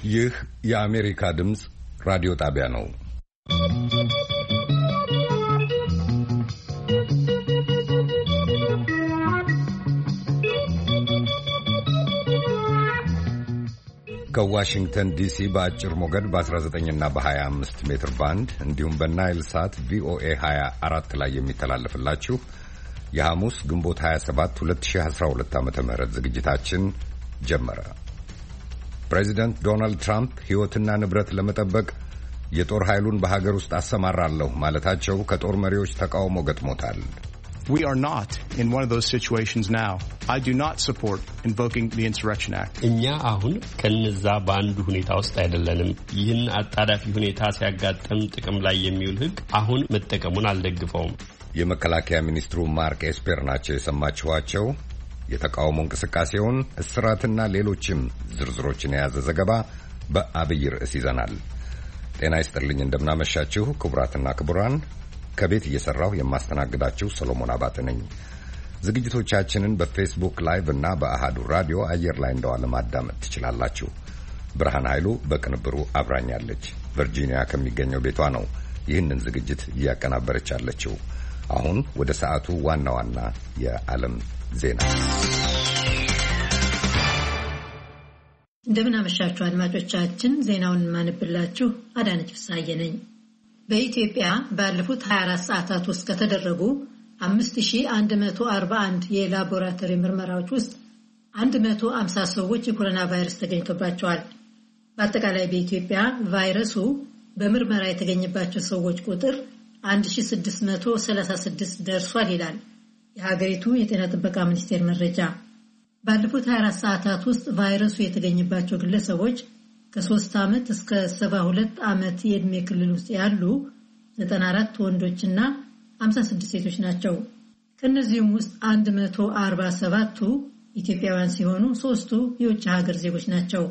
ይህ የአሜሪካ ድምፅ ራዲዮ ጣቢያ ነው። ከዋሽንግተን ዲሲ በአጭር ሞገድ በ19 እና በ25 ሜትር ባንድ እንዲሁም በናይል ሳት ቪኦኤ 24 ላይ የሚተላለፍላችሁ የሐሙስ ግንቦት 27 2012 ዓ.ም ዝግጅታችን ጀመረ። ፕሬዚደንት ዶናልድ ትራምፕ ሕይወትና ንብረት ለመጠበቅ የጦር ኃይሉን በሀገር ውስጥ አሰማራለሁ ማለታቸው ከጦር መሪዎች ተቃውሞ ገጥሞታል። We are not in one of those situations now. I do not support invoking the Insurrection Act. እኛ አሁን ከነዛ በአንዱ ሁኔታ ውስጥ አይደለንም። ይህን አጣዳፊ ሁኔታ ሲያጋጥም ጥቅም ላይ የሚውል ሕግ አሁን መጠቀሙን አልደግፈውም። የመከላከያ ሚኒስትሩ ማርክ ኤስፐር ናቸው የሰማችኋቸው። የተቃውሞ እንቅስቃሴውን እስራትና ሌሎችም ዝርዝሮችን የያዘ ዘገባ በአብይ ርዕስ ይዘናል። ጤና ይስጥልኝ፣ እንደምናመሻችሁ ክቡራትና ክቡራን። ከቤት እየሰራሁ የማስተናግዳችሁ ሰሎሞን አባተ ነኝ። ዝግጅቶቻችንን በፌስቡክ ላይቭ እና በአሃዱ ራዲዮ አየር ላይ እንደዋለ ማዳመጥ ትችላላችሁ። ብርሃን ኃይሉ በቅንብሩ አብራኛለች። ቨርጂኒያ ከሚገኘው ቤቷ ነው ይህንን ዝግጅት እያቀናበረች ያለችው። አሁን ወደ ሰዓቱ ዋና ዋና የዓለም ዜና። እንደምን አመሻችሁ አድማጮቻችን። ዜናውን ማንብላችሁ አዳነች ፍሳዬ ነኝ። በኢትዮጵያ ባለፉት 24 ሰዓታት ውስጥ ከተደረጉ 5141 የላቦራቶሪ ምርመራዎች ውስጥ 150 ሰዎች የኮሮና ቫይረስ ተገኝቶባቸዋል። በአጠቃላይ በኢትዮጵያ ቫይረሱ በምርመራ የተገኘባቸው ሰዎች ቁጥር 1636 ደርሷል ይላል የሀገሪቱ የጤና ጥበቃ ሚኒስቴር መረጃ። ባለፉት 24 ሰዓታት ውስጥ ቫይረሱ የተገኘባቸው ግለሰቦች ከ3 ዓመት እስከ 72 ዓመት የዕድሜ ክልል ውስጥ ያሉ 94 ወንዶችና 56 ሴቶች ናቸው። ከነዚህም ውስጥ 147ቱ ኢትዮጵያውያን ሲሆኑ 3ቱ የውጭ ሀገር ዜጎች ናቸው።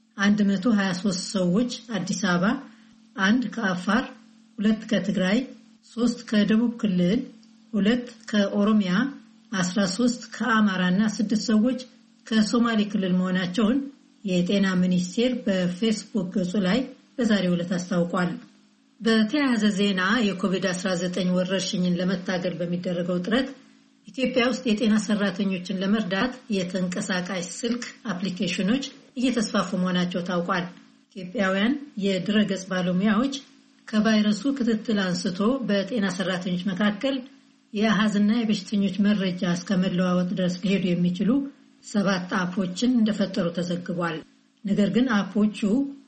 123 ሰዎች አዲስ አበባ፣ 1 ከአፋር፣ 2 ከትግራይ፣ 3 ከደቡብ ክልል፣ 2 ከኦሮሚያ፣ 13 ከአማራና 6 ሰዎች ከሶማሌ ክልል መሆናቸውን የጤና ሚኒስቴር በፌስቡክ ገጹ ላይ በዛሬው ዕለት አስታውቋል። በተያያዘ ዜና የኮቪድ-19 ወረርሽኝን ለመታገል በሚደረገው ጥረት ኢትዮጵያ ውስጥ የጤና ሰራተኞችን ለመርዳት የተንቀሳቃሽ ስልክ አፕሊኬሽኖች እየተስፋፉ መሆናቸው ታውቋል። ኢትዮጵያውያን የድረገጽ ባለሙያዎች ከቫይረሱ ክትትል አንስቶ በጤና ሰራተኞች መካከል የአሃዝና የበሽተኞች መረጃ እስከመለዋወጥ ድረስ ሊሄዱ የሚችሉ 7 አፖችን እንደፈጠሩ ተዘግቧል። ነገር ግን አፖቹ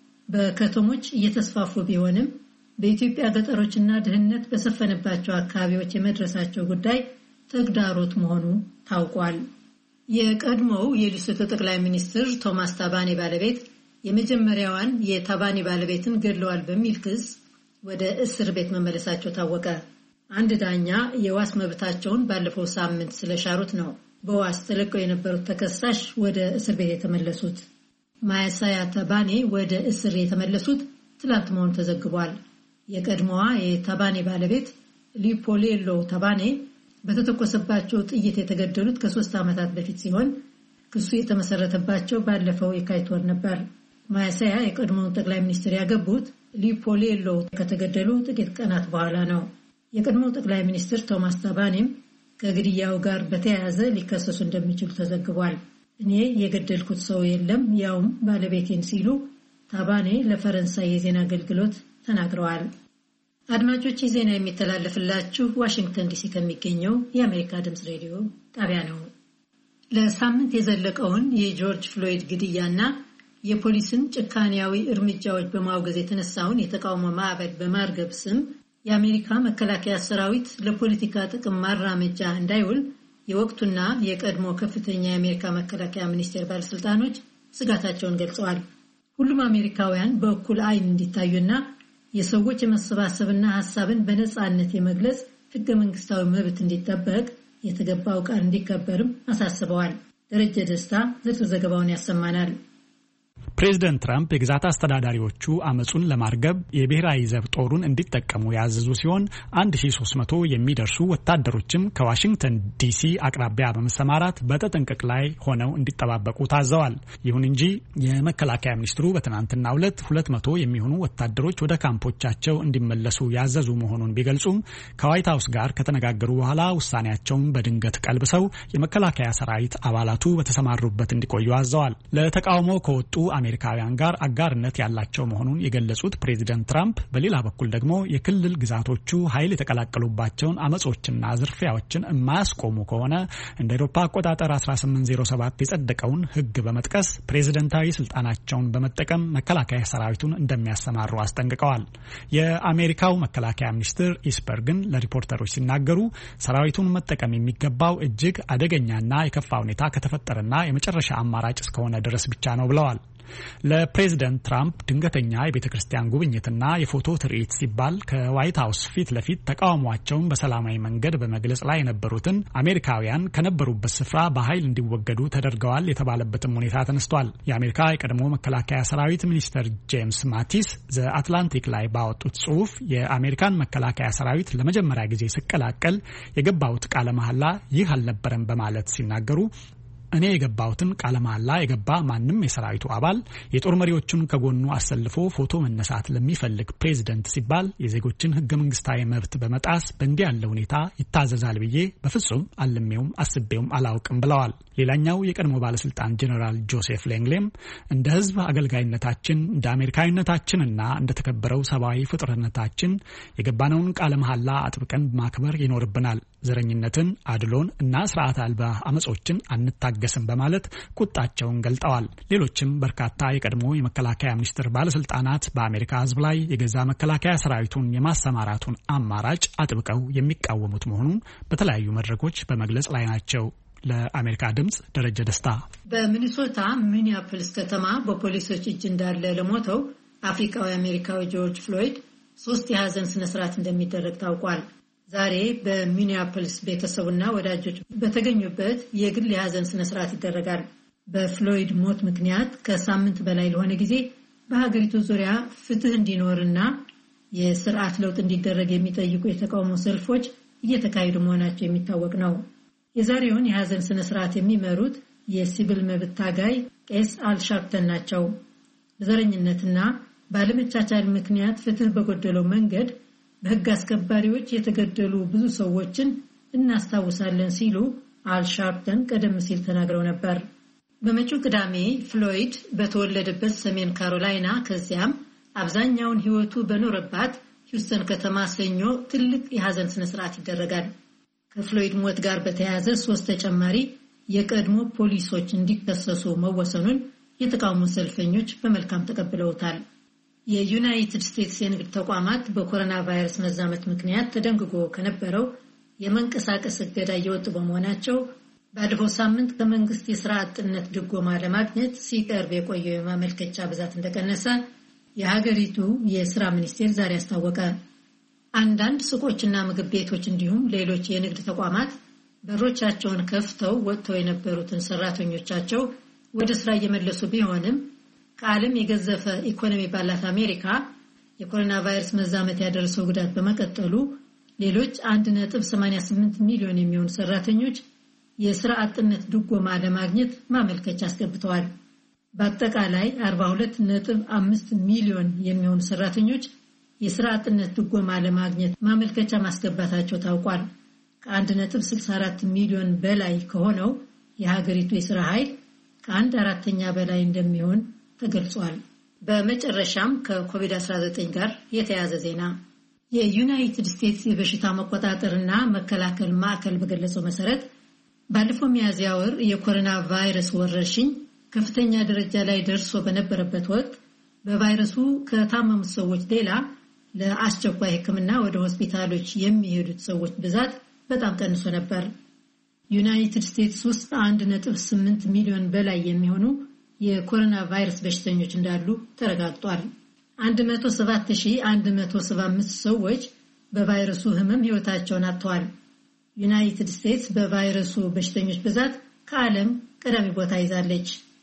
በከተሞች እየተስፋፉ ቢሆንም በኢትዮጵያ ገጠሮችና ድህነት በሰፈነባቸው አካባቢዎች የመድረሳቸው ጉዳይ ተግዳሮት መሆኑ ታውቋል። የቀድሞው የሌሶቶ ጠቅላይ ሚኒስትር ቶማስ ታባኔ ባለቤት የመጀመሪያዋን የታባኔ ባለቤትን ገድለዋል በሚል ክስ ወደ እስር ቤት መመለሳቸው ታወቀ። አንድ ዳኛ የዋስ መብታቸውን ባለፈው ሳምንት ስለሻሩት ነው በዋስ ተለቀው የነበሩት ተከሳሽ ወደ እስር ቤት የተመለሱት። ማያሳያ ታባኔ ወደ እስር የተመለሱት ትላንት መሆኑ ተዘግቧል። የቀድሞዋ የታባኔ ባለቤት ሊፖሌሎ ታባኔ በተተኮሰባቸው ጥይት የተገደሉት ከ3 ዓመታት በፊት ሲሆን ክሱ የተመሰረተባቸው ባለፈው የካቲት ወር ነበር። ማያሳያ የቀድሞውን ጠቅላይ ሚኒስትር ያገቡት ሊፖሌሎ ከተገደሉ ጥቂት ቀናት በኋላ ነው። የቀድሞው ጠቅላይ ሚኒስትር ቶማስ ታባኔም ከግድያው ጋር በተያያዘ ሊከሰሱ እንደሚችሉ ተዘግቧል። እኔ የገደልኩት ሰው የለም ያውም ባለቤቴን ሲሉ ታባኔ ለፈረንሳይ የዜና አገልግሎት ተናግረዋል። አድማጮች፣ ዜና የሚተላለፍላችሁ ዋሽንግተን ዲሲ ከሚገኘው የአሜሪካ ድምፅ ሬዲዮ ጣቢያ ነው። ለሳምንት የዘለቀውን የጆርጅ ፍሎይድ ግድያና የፖሊስን ጭካኔያዊ እርምጃዎች በማውገዝ የተነሳውን የተቃውሞ ማዕበል በማርገብ ስም የአሜሪካ መከላከያ ሰራዊት ለፖለቲካ ጥቅም ማራመጃ እንዳይውል የወቅቱና የቀድሞ ከፍተኛ የአሜሪካ መከላከያ ሚኒስቴር ባለስልጣኖች ስጋታቸውን ገልጸዋል። ሁሉም አሜሪካውያን በእኩል ዓይን እንዲታዩና የሰዎች የመሰባሰብና ሐሳብን በነጻነት የመግለጽ ሕገ መንግስታዊ መብት እንዲጠበቅ የተገባው ቃል እንዲከበርም አሳስበዋል። ደረጀ ደስታ ዝርዝር ዘገባውን ያሰማናል። ፕሬዝዳንት ትራምፕ የግዛት አስተዳዳሪዎቹ አመጹን ለማርገብ የብሔራዊ ዘብ ጦሩን እንዲጠቀሙ ያዘዙ ሲሆን 1300 የሚደርሱ ወታደሮችም ከዋሽንግተን ዲሲ አቅራቢያ በመሰማራት በተጠንቀቅ ላይ ሆነው እንዲጠባበቁ ታዘዋል። ይሁን እንጂ የመከላከያ ሚኒስትሩ በትናንትናው ዕለት 200 የሚሆኑ ወታደሮች ወደ ካምፖቻቸው እንዲመለሱ ያዘዙ መሆኑን ቢገልጹም ከዋይት ሃውስ ጋር ከተነጋገሩ በኋላ ውሳኔያቸውን በድንገት ቀልብሰው የመከላከያ ሰራዊት አባላቱ በተሰማሩበት እንዲቆዩ አዘዋል። ለተቃውሞ ከወጡ አሜሪካውያን ጋር አጋርነት ያላቸው መሆኑን የገለጹት ፕሬዝዳንት ትራምፕ በሌላ በኩል ደግሞ የክልል ግዛቶቹ ኃይል የተቀላቀሉባቸውን አመጾችና ዝርፊያዎችን የማያስቆሙ ከሆነ እንደ አውሮፓ አቆጣጠር 1807 የጸደቀውን ሕግ በመጥቀስ ፕሬዝዳንታዊ ስልጣናቸውን በመጠቀም መከላከያ ሰራዊቱን እንደሚያሰማሩ አስጠንቅቀዋል። የአሜሪካው መከላከያ ሚኒስትር ኢስፐር ግን ለሪፖርተሮች ሲናገሩ ሰራዊቱን መጠቀም የሚገባው እጅግ አደገኛና የከፋ ሁኔታ ከተፈጠረና የመጨረሻ አማራጭ እስከሆነ ድረስ ብቻ ነው ብለዋል። ለፕሬዝዳንት ትራምፕ ድንገተኛ የቤተክርስቲያን ጉብኝትና የፎቶ ትርኢት ሲባል ከዋይት ሃውስ ፊት ለፊት ተቃውሟቸውን በሰላማዊ መንገድ በመግለጽ ላይ የነበሩትን አሜሪካውያን ከነበሩበት ስፍራ በኃይል እንዲወገዱ ተደርገዋል የተባለበትም ሁኔታ ተነስቷል። የአሜሪካ የቀድሞ መከላከያ ሰራዊት ሚኒስትር ጄምስ ማቲስ ዘ አትላንቲክ ላይ ባወጡት ጽሑፍ የአሜሪካን መከላከያ ሰራዊት ለመጀመሪያ ጊዜ ሲቀላቀል የገባሁት ቃለ መሐላ ይህ አልነበረም በማለት ሲናገሩ እኔ የገባሁትን ቃለ መሐላ የገባ ማንም የሰራዊቱ አባል የጦር መሪዎቹን ከጎኑ አሰልፎ ፎቶ መነሳት ለሚፈልግ ፕሬዝዳንት ሲባል የዜጎችን ህገ መንግስታዊ መብት በመጣስ በእንዲህ ያለ ሁኔታ ይታዘዛል ብዬ በፍጹም አልሜውም አስቤውም አላውቅም ብለዋል። ሌላኛው የቀድሞ ባለስልጣን ጄኔራል ጆሴፍ ሌንግሌም እንደ ህዝብ አገልጋይነታችን እንደ አሜሪካዊነታችንና እንደ ተከበረው ሰብአዊ ፍጥረታችን የገባነውን ቃለ መሐላ አጥብቀን ማክበር ይኖርብናል። ዘረኝነትን፣ አድሎን እና ስርዓት አልባ አመጾችን አንታገስም በማለት ቁጣቸውን ገልጠዋል። ሌሎችም በርካታ የቀድሞ የመከላከያ ሚኒስትር ባለስልጣናት በአሜሪካ ህዝብ ላይ የገዛ መከላከያ ሰራዊቱን የማሰማራቱን አማራጭ አጥብቀው የሚቃወሙት መሆኑን በተለያዩ መድረኮች በመግለጽ ላይ ናቸው። ለአሜሪካ ድምጽ ደረጀ ደስታ። በሚኒሶታ ሚኒያፖሊስ ከተማ በፖሊሶች እጅ እንዳለ ለሞተው አፍሪካዊ አሜሪካዊ ጆርጅ ፍሎይድ 3 የሐዘን ስነ ስርዓት እንደሚደረግ ታውቋል። ዛሬ በሚኒያፖሊስ ቤተሰቡና ወዳጆች በተገኙበት የግል የሐዘን ስነ ስርዓት ይደረጋል። በፍሎይድ ሞት ምክንያት ከሳምንት በላይ ለሆነ ጊዜ በሀገሪቱ ዙሪያ ፍትህ እንዲኖርና የስርዓት ለውጥ እንዲደረግ የሚጠይቁ የተቃውሞ ሰልፎች እየተካሄዱ መሆናቸው የሚታወቅ ነው። የዛሬውን የሐዘን ስነ ስርዓት የሚመሩት የሲቪል መብት ታጋይ ቄስ አልሻርፕተን ናቸው። በዘረኝነትና ባለመቻቻል ምክንያት ፍትህ በጎደለው መንገድ በህግ አስከባሪዎች የተገደሉ ብዙ ሰዎችን እናስታውሳለን ሲሉ አልሻርፕተን ቀደም ሲል ተናግረው ነበር። በመጪው ቅዳሜ ፍሎይድ በተወለደበት ሰሜን ካሮላይና ከዚያም አብዛኛውን ህይወቱ በኖረባት ሂውስተን ከተማ ሰኞ ትልቅ የሐዘን ስነ ስርዓት ይደረጋል። ከፍሎይድ ሞት ጋር በተያያዘ 3 ተጨማሪ የቀድሞ ፖሊሶች እንዲከሰሱ መወሰኑን የተቃውሞ ሰልፈኞች በመልካም ተቀብለውታል። የዩናይትድ ስቴትስ የንግድ ተቋማት በኮሮና ቫይረስ መዛመት ምክንያት ተደንግጎ ከነበረው የመንቀሳቀስ እገዳ እየወጡ በመሆናቸው ባለፈው ሳምንት ከመንግስት የሥራ አጥነት ድጎማ ለማግኘት ሲቀርብ የቆየው የማመልከቻ ብዛት እንደቀነሰ የሀገሪቱ የሥራ ሚኒስቴር ዛሬ አስታወቀ። አንዳንድ ሱቆችና ምግብ ቤቶች እንዲሁም ሌሎች የንግድ ተቋማት በሮቻቸውን ከፍተው ወጥተው የነበሩትን ሰራተኞቻቸው ወደ ስራ እየመለሱ ቢሆንም ከዓለም የገዘፈ ኢኮኖሚ ባላት አሜሪካ የኮሮና ቫይረስ መዛመት ያደረሰው ጉዳት በመቀጠሉ ሌሎች 1.88 ሚሊዮን የሚሆኑ ሰራተኞች የሥራ አጥነት ድጎማ ለማግኘት ማመልከቻ አስገብተዋል። በአጠቃላይ 42.5 ሚሊዮን የሚሆኑ ሰራተኞች የሥራ አጥነት ድጎማ ለማግኘት ማመልከቻ ማስገባታቸው ታውቋል። ከ1.64 ሚሊዮን በላይ ከሆነው የሀገሪቱ የሥራ ኃይል ከ1/4 በላይ እንደሚሆን ተገልጿል። በመጨረሻም ከኮቪድ-19 ጋር የተያያዘ ዜና የዩናይትድ ስቴትስ የበሽታ መቆጣጠርና መከላከል ማዕከል በገለጸው መሰረት ባለፈው ሚያዝያ ወር የኮሮና ቫይረስ ወረርሽኝ ከፍተኛ ደረጃ ላይ ደርሶ በነበረበት ወቅት በቫይረሱ ከታመሙት ሰዎች ሌላ ለአስቸኳይ ሕክምና ወደ ሆስፒታሎች የሚሄዱት ሰዎች ብዛት በጣም ቀንሶ ነበር። ዩናይትድ ስቴትስ ውስጥ 1.8 ሚሊዮን በላይ የሚሆኑ የኮሮና ቫይረስ በሽተኞች እንዳሉ ተረጋግጧል። 107,175 ሰዎች በቫይረሱ ህመም ህይወታቸውን አጥተዋል። ዩናይትድ ስቴትስ በቫይረሱ በሽተኞች ብዛት ከዓለም ቀዳሚ ቦታ ይዛለች።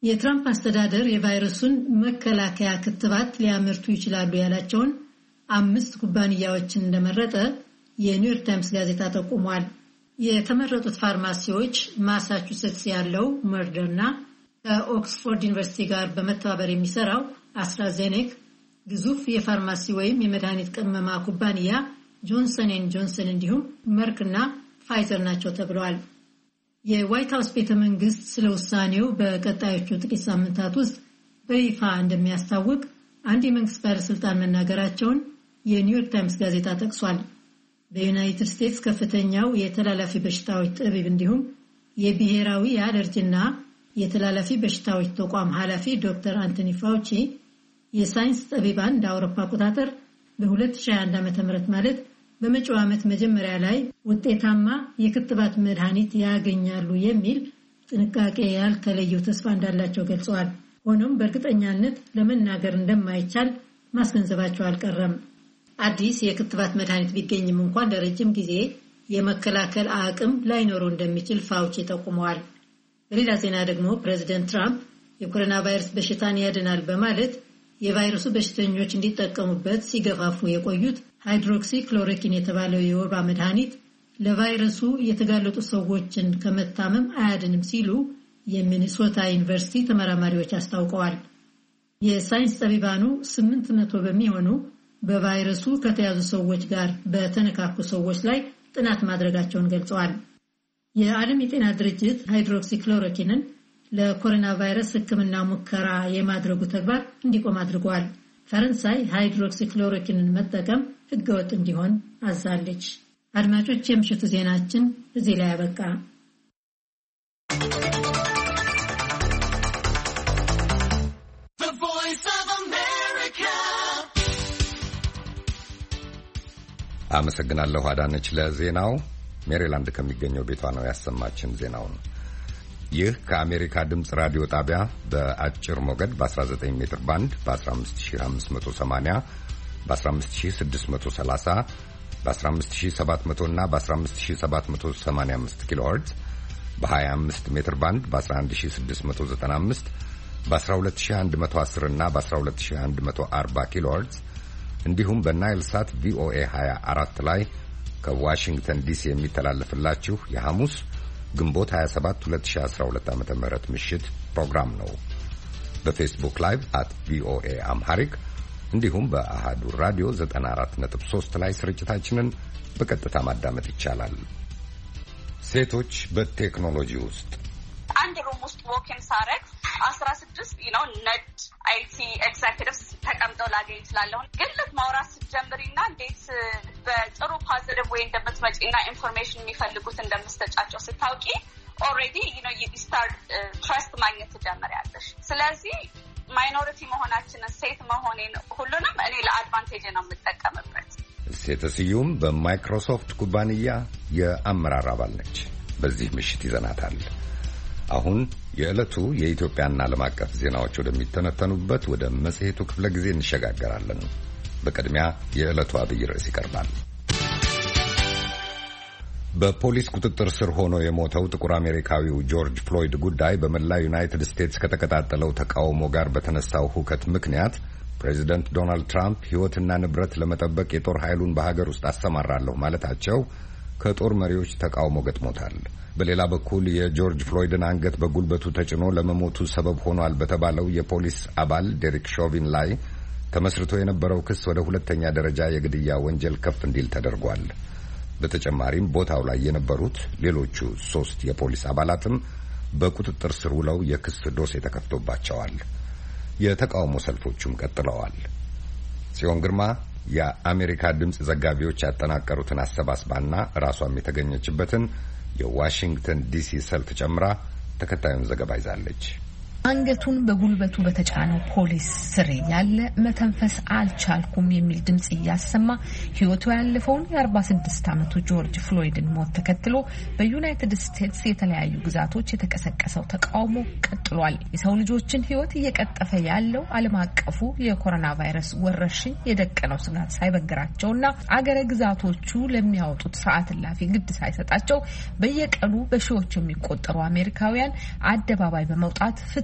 የትራምፕ አስተዳደር የቫይረሱን መከላከያ ክትባት ሊያመርቱ ይችላሉ ያላቸውን 5 ኩባንያዎችን እንደመረጠ የኒውዮርክ ታይምስ ጋዜጣ ጠቁሟል። የተመረጡት ፋርማሲዎች ማሳቹሴትስ ያለው ሞደርና ከኦክስፎርድ ዩኒቨርሲቲ ጋር በመተባበር የሚሰራው አስትራዜኔካ፣ ግዙፍ የፋርማሲ ወይም የመድኃኒት ቅመማ ኩባንያ ጆንሰን ኤንድ ጆንሰን እንዲሁም መርክና ፋይዘር ናቸው ተብለዋል። የዋይት ሃውስ ቤተ መንግስት ስለ ውሳኔው በቀጣዮቹ ጥቂት ሳምንታት ውስጥ በይፋ እንደሚያስታውቅ አንድ የመንግስት ባለስልጣን መናገራቸውን የኒውዮርክ ታይምስ ጋዜጣ ጠቅሷል። በዩናይትድ ስቴትስ ከፍተኛው የተላላፊ በሽታዎች ጠቢብ እንዲሁም የብሔራዊ የአለርጂና የተላላፊ በሽታዎች ተቋም ኃላፊ ዶክተር አንቶኒ ፋውቺ የሳይንስ ጠቢባን እንደ አውሮፓ አቆጣጠር በ2021 ዓ.ም ማለት በመጪው ዓመት መጀመሪያ ላይ ውጤታማ የክትባት መድኃኒት ያገኛሉ የሚል ጥንቃቄ ያልተለየው ተስፋ እንዳላቸው ገልጸዋል። ሆኖም በእርግጠኛነት ለመናገር እንደማይቻል ማስገንዘባቸው አልቀረም። አዲስ የክትባት መድኃኒት ቢገኝም እንኳን ለረጅም ጊዜ የመከላከል አቅም ላይኖረው እንደሚችል ፋውቺ ጠቁመዋል። በሌላ ዜና ደግሞ ፕሬዚደንት ትራምፕ የኮሮና ቫይረስ በሽታን ያድናል በማለት የቫይረሱ በሽተኞች እንዲጠቀሙበት ሲገፋፉ የቆዩት ሃይድሮክሲክሎሮኪን የተባለው የወባ መድኃኒት ለቫይረሱ የተጋለጡ ሰዎችን ከመታመም አያድንም ሲሉ የሚኒሶታ ዩኒቨርሲቲ ተመራማሪዎች አስታውቀዋል። የሳይንስ ጠቢባኑ 800 በሚሆኑ በቫይረሱ ከተያዙ ሰዎች ጋር በተነካኩ ሰዎች ላይ ጥናት ማድረጋቸውን ገልጸዋል። የዓለም የጤና ድርጅት ሃይድሮክሲክሎሮኪንን ለኮሮና ቫይረስ ሕክምና ሙከራ የማድረጉ ተግባር እንዲቆም አድርጓል። ፈረንሳይ ሃይድሮክሲክሎሮኪንን መጠቀም ሕገወጥ እንዲሆን አዛለች። አድማጮች፣ የምሽቱ ዜናችን እዚህ ላይ ያበቃ። አመሰግናለሁ አዳነች ለዜናው። ሜሪላንድ ከሚገኘው ቤቷ ነው ያሰማችን ዜናውን። ይህ ከአሜሪካ ድምፅ ራዲዮ ጣቢያ በአጭር ሞገድ በ19 ሜትር ባንድ በ15580 በ15630 በ15700 እና በ15785 ኪሎ ሄርትዝ በ25 ሜትር ባንድ በ11695 በ12110 እና በ12140 ኪሎ ሄርትዝ እንዲሁም በናይል ሳት ቪኦኤ 24 ላይ ከዋሽንግተን ዲሲ የሚተላለፍላችሁ የሐሙስ ግንቦት 27 2012 ዓ.ም ምሽት ፕሮግራም ነው። በፌስቡክ ላይቭ @ቪኦኤ አምሃሪክ እንዲሁም በአሃዱ ራዲዮ 94.3 ላይ ስርጭታችንን በቀጥታ ማዳመጥ ይቻላል። ሴቶች በቴክኖሎጂ ውስጥ አንድ ሩም ውስጥ ወኪን ሳረግ 16 ነድ አይቲ ኤግዛኪቲቭስ ተቀምጠው ላገኝ እችላለሁ። ግን ማውራት ስትጀምሪና እንዴት በጥሩ ፖዚቲቭ ወይ እንደምትመጪና ኢንፎርሜሽን የሚፈልጉት እንደምትሰጫቸው ስታውቂ ኦልሬዲ you start ትረስት ማግኘት ትጀምሪያለሽ። ስለዚህ ማይኖሪቲ መሆናችንን ሴት መሆኔን ሁሉንም እኔ ለአድቫንቴጅ ነው የምጠቀምበት። ሴት ስዩም በማይክሮሶፍት ኩባንያ የአመራር አባል ነች። በዚህ ምሽት ይዘናታል። አሁን የዕለቱ የኢትዮጵያና ዓለም አቀፍ ዜናዎች ወደሚተነተኑበት ወደ መጽሔቱ ክፍለ ጊዜ እንሸጋገራለን። በቅድሚያ የዕለቱ አብይ ርዕስ ይቀርባል። በፖሊስ ቁጥጥር ስር ሆኖ የሞተው ጥቁር አሜሪካዊው ጆርጅ ፍሎይድ ጉዳይ በመላ ዩናይትድ ስቴትስ ከተቀጣጠለው ተቃውሞ ጋር በተነሳው ሁከት ምክንያት ፕሬዚደንት ዶናልድ ትራምፕ ሕይወትና ንብረት ለመጠበቅ የጦር ኃይሉን በሀገር ውስጥ አሰማራለሁ ማለታቸው ከጦር መሪዎች ተቃውሞ ገጥሞታል። በሌላ በኩል የጆርጅ ፍሎይድን አንገት በጉልበቱ ተጭኖ ለመሞቱ ሰበብ ሆኗል በተባለው የፖሊስ አባል ዴሪክ ሾቪን ላይ ተመስርቶ የነበረው ክስ ወደ ሁለተኛ ደረጃ የግድያ ወንጀል ከፍ እንዲል ተደርጓል። በተጨማሪም ቦታው ላይ የነበሩት ሌሎቹ 3 የፖሊስ አባላትም በቁጥጥር ስር ውለው የክስ ዶሴ ተከፍቶባቸዋል። የተቃውሞ ሰልፎቹም ቀጥለዋል። ጽዮን ግርማ የአሜሪካ ድምፅ ዘጋቢዎች ያጠናቀሩትን አሰባስባና ራሷም የተገኘችበትን የዋሽንግተን ዲሲ ሰልፍ ጨምራ ተከታዩን ዘገባ ይዛለች። አንገቱን በጉልበቱ በተጫነው ፖሊስ ስር ያለ መተንፈስ አልቻልኩም የሚል ድምጽ እያሰማ ሕይወቱ ያለፈውን የ46 ዓመቱ ጆርጅ ፍሎይድን ሞት ተከትሎ በዩናይትድ ስቴትስ የተለያዩ ግዛቶች የተቀሰቀሰው ተቃውሞ ቀጥሏል። የሰው ልጆችን ሕይወት እየቀጠፈ ያለው ዓለም አቀፉ የኮሮና ቫይረስ ወረርሽኝ የደቀነው ስጋት ሳይበግራቸውና አገረ ግዛቶቹ ለሚያወጡት ሰዓት እላፊ ግድ ሳይሰጣቸው በየቀኑ በሺዎች የሚቆጠሩ አሜሪካውያን አደባባይ በመውጣት ፍትህ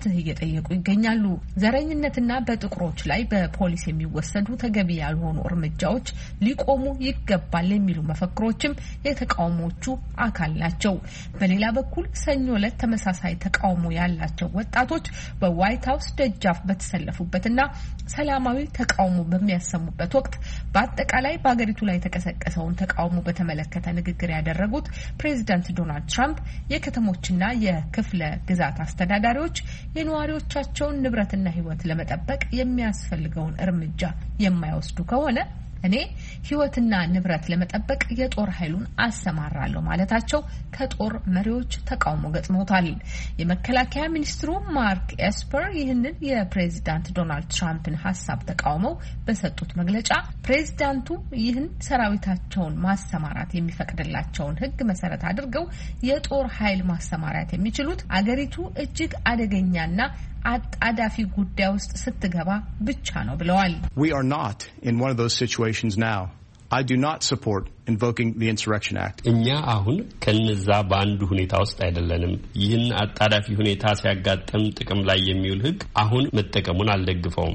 ፍትህ እየጠየቁ ይገኛሉ። ዘረኝነትና በጥቁሮች ላይ በፖሊስ የሚወሰዱ ተገቢ ያልሆኑ እርምጃዎች ሊቆሙ ይገባል የሚሉ መፈክሮችም የተቃውሞቹ አካል ናቸው። በሌላ በኩል ሰኞ ዕለት ተመሳሳይ ተቃውሞ ያላቸው ወጣቶች በዋይት ሀውስ ደጃፍ በተሰለፉበትና ሰላማዊ ተቃውሞ በሚያሰሙበት ወቅት በአጠቃላይ በአገሪቱ ላይ የተቀሰቀሰውን ተቃውሞ በተመለከተ ንግግር ያደረጉት ፕሬዚዳንት ዶናልድ ትራምፕ የከተሞችና የክፍለ ግዛት አስተዳዳሪዎች የነዋሪዎቻቸውን ንብረትና ሕይወት ለመጠበቅ የሚያስፈልገውን እርምጃ የማይወስዱ ከሆነ እኔ ሕይወትና ንብረት ለመጠበቅ የጦር ኃይሉን አሰማራለሁ ማለታቸው ከጦር መሪዎች ተቃውሞ ገጥሞታል። የመከላከያ ሚኒስትሩ ማርክ ኤስፐር ይህንን የፕሬዚዳንት ዶናልድ ትራምፕን ሐሳብ ተቃውመው በሰጡት መግለጫ ፕሬዚዳንቱ ይህን ሰራዊታቸውን ማሰማራት የሚፈቅድላቸውን ሕግ መሰረት አድርገው የጦር ኃይል ማሰማራት የሚችሉት አገሪቱ እጅግ አደገኛና አጣዳፊ ጉዳይ ውስጥ ስትገባ ብቻ ነው ብለዋል። We are not in one of those situations now. I do not support invoking the Insurrection Act. እኛ አሁን ከነዛ በአንዱ ሁኔታ ውስጥ አይደለንም። ይህን አጣዳፊ ሁኔታ ሲያጋጥም ጥቅም ላይ የሚውል ሕግ አሁን መጠቀሙን አልደግፈውም።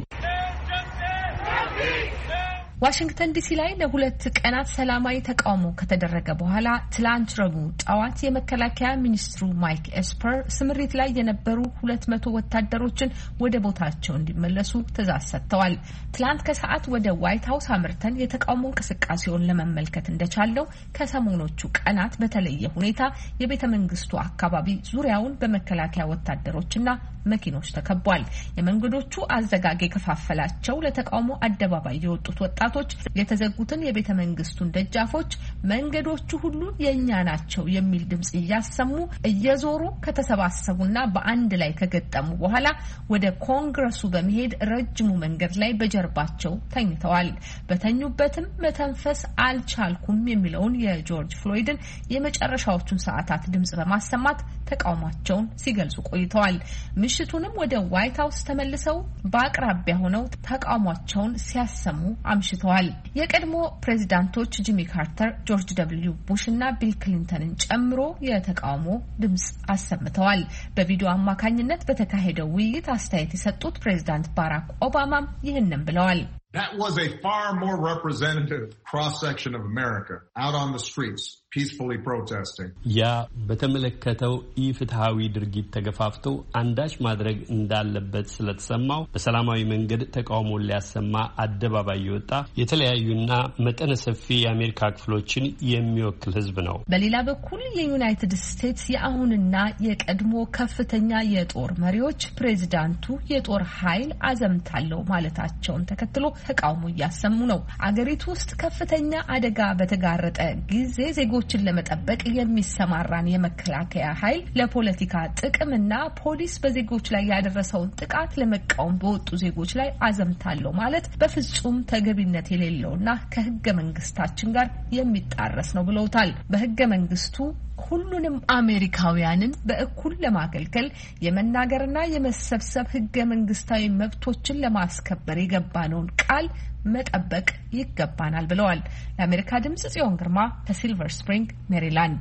ዋሽንግተን ዲሲ ላይ ለሁለት ቀናት ሰላማዊ ተቃውሞ ከተደረገ በኋላ ትላንት ረቡዕ ጠዋት የመከላከያ ሚኒስትሩ ማይክ ኤስፐር ስምሪት ላይ የነበሩ 200 ወታደሮችን ወደ ቦታቸው እንዲመለሱ ትዕዛዝ ሰጥተዋል። ትላንት ከሰዓት ወደ ዋይት ሀውስ አምርተን የተቃውሞ እንቅስቃሴውን ለመመልከት እንደቻለው ከሰሞኖቹ ቀናት በተለየ ሁኔታ የቤተ መንግስቱ አካባቢ ዙሪያውን በመከላከያ ወታደሮችና መኪኖች ተከቧል። የመንገዶቹ አዘጋጅ የከፋፈላቸው ለተቃውሞ አደባባይ የወጡት ወጣቶች የተዘጉትን የቤተ መንግስቱን ደጃፎች መንገዶቹ ሁሉ የኛ ናቸው የሚል ድምጽ እያሰሙ እየዞሩ ከተሰባሰቡና በአንድ ላይ ከገጠሙ በኋላ ወደ ኮንግረሱ በመሄድ ረጅሙ መንገድ ላይ በጀርባቸው ተኝተዋል። በተኙበትም መተንፈስ አልቻልኩም የሚለውን የጆርጅ ፍሎይድን የመጨረሻዎቹን ሰዓታት ድምጽ በማሰማት ተቃውሟቸውን ሲገልጹ ቆይተዋል። ምሽቱንም ወደ ዋይት ሀውስ ተመልሰው በአቅራቢያ ሆነው ተቃውሟቸውን ሲያሰሙ አምሽተዋል። የቀድሞ ፕሬዚዳንቶች ጂሚ ካርተር፣ ጆርጅ ደብልዩ ቡሽ እና ቢል ክሊንተንን ጨምሮ የተቃውሞ ድምጽ አሰምተዋል። በቪዲዮ አማካኝነት በተካሄደው ውይይት አስተያየት የሰጡት ፕሬዚዳንት ባራክ ኦባማም ይህንን ብለዋል። That was a far more representative cross-section of America out on the streets, peacefully protesting. ያ በተመለከተው ኢፍትሃዊ ድርጊት ተገፋፍቶ አንዳች ማድረግ እንዳለበት ስለተሰማው በሰላማዊ መንገድ ተቃውሞን ሊያሰማ አደባባይ የወጣ የተለያዩና መጠነ ሰፊ የአሜሪካ ክፍሎችን የሚወክል ህዝብ ነው። በሌላ በኩል የዩናይትድ ስቴትስ የአሁንና የቀድሞ ከፍተኛ የጦር መሪዎች ፕሬዚዳንቱ የጦር ኃይል አዘምታለው ማለታቸውን ተከትሎ ተቃውሞ እያሰሙ ነው። አገሪቱ ውስጥ ከፍተኛ አደጋ በተጋረጠ ጊዜ ዜጎችን ለመጠበቅ የሚሰማራን የመከላከያ ኃይል ለፖለቲካ ጥቅምና ፖሊስ በዜጎች ላይ ያደረሰውን ጥቃት ለመቃወም በወጡ ዜጎች ላይ አዘምታለሁ ማለት በፍጹም ተገቢነት የሌለውና ከህገ መንግስታችን ጋር የሚጣረስ ነው ብለውታል። በህገ መንግስቱ ሁሉንም አሜሪካውያንን በእኩል ለማገልገል የመናገርና የመሰብሰብ ህገ መንግስታዊ መብቶችን ለማስከበር የገባነውን ቃል መጠበቅ ይገባናል ብለዋል። ለአሜሪካ ድምጽ ጽዮን ግርማ ከሲልቨር ስፕሪንግ ሜሪላንድ።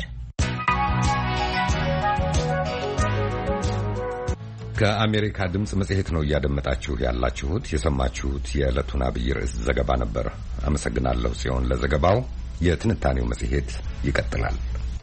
ከአሜሪካ ድምጽ መጽሔት ነው እያደመጣችሁ ያላችሁት። የሰማችሁት የዕለቱን አብይ ርዕስ ዘገባ ነበር። አመሰግናለሁ ጽዮን ለዘገባው። የትንታኔው መጽሔት ይቀጥላል።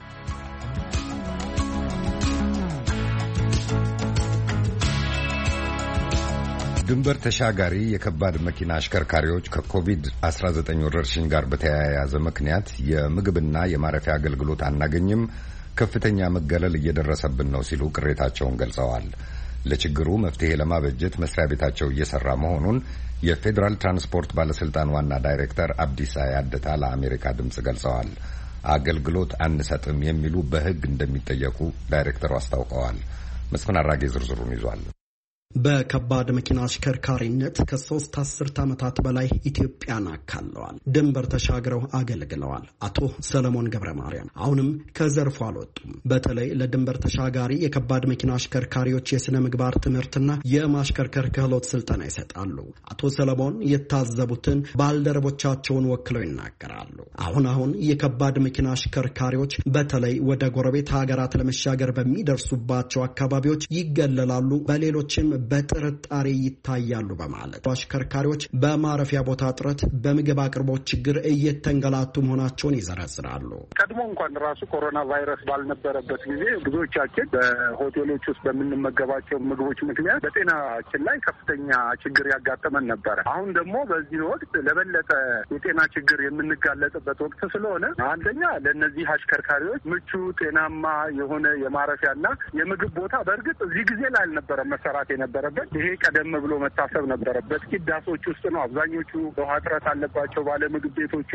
ድንበር ተሻጋሪ የከባድ መኪና አሽከርካሪዎች ከኮቪድ-19 ወረርሽኝ ጋር በተያያዘ ምክንያት የምግብና የማረፊያ አገልግሎት አናገኝም፣ ከፍተኛ መገለል እየደረሰብን ነው ሲሉ ቅሬታቸውን ገልጸዋል። ለችግሩ መፍትሄ ለማበጀት መስሪያ ቤታቸው እየሰራ መሆኑን የፌዴራል ትራንስፖርት ባለስልጣን ዋና ዳይሬክተር አብዲሳ ያደታ ለአሜሪካ ድምጽ ገልጸዋል። አገልግሎት አንሰጥም የሚሉ በሕግ እንደሚጠየቁ ዳይሬክተሩ አስታውቀዋል። መስፍን አራጌ ዝርዝሩን ይዟል። በከባድ መኪና አሽከርካሪነት ከ3 አስርት ዓመታት በላይ ኢትዮጵያን አካለዋል። ድንበር ተሻግረው አገልግለዋል። አቶ ሰለሞን ገብረ ማርያም አሁንም ከዘርፉ አልወጡም። በተለይ ለድንበር ተሻጋሪ የከባድ መኪና አሽከርካሪዎች የሥነ ምግባር ትምህርትና የማሽከርከር ክህሎት ስልጠና ይሰጣሉ። አቶ ሰለሞን የታዘቡትን ባልደረቦቻቸውን ወክለው ይናገራሉ። አሁን የከባድ መኪና አሽከርካሪዎች በተለይ ወደ ጎረቤት ሀገራት ለመሻገር በሚደርሱባቸው አካባቢዎች ይገለላሉ፣ በሌሎችም በጥርጣሬ ይታያሉ በማለት አሽከርካሪዎች በማረፊያ ቦታ እጥረት፣ በምግብ አቅርቦት ችግር እየተንገላቱ መሆናቸውን ይዘረዝራሉ። ቀድሞ እንኳን ራሱ ኮሮና ቫይረስ ባልነበረበት ጊዜ ብዙዎቻችን በሆቴሎች ውስጥ በምንመገባቸው ምግቦች ምክንያት በጤናችን ላይ ከፍተኛ ችግር ያጋጠመን ነበረ። አሁን ደግሞ በዚህ ወቅት ለበለጠ የጤና ችግር የምንጋለጥበት ወቅት ስለሆነ አንደኛ ለእነዚህ አሽከርካሪዎች ምቹ ጤናማ የሆነ የማረፊያና የምግብ ቦታ በእርግጥ እዚህ ጊዜ ላይ አልነበረ መሰራት ነበረበት። ይሄ ቀደም ብሎ መታሰብ ነበረበት። ዳሶች ውስጥ ነው አብዛኞቹ ውሃ እጥረት አለባቸው። ባለ ምግብ ቤቶቹ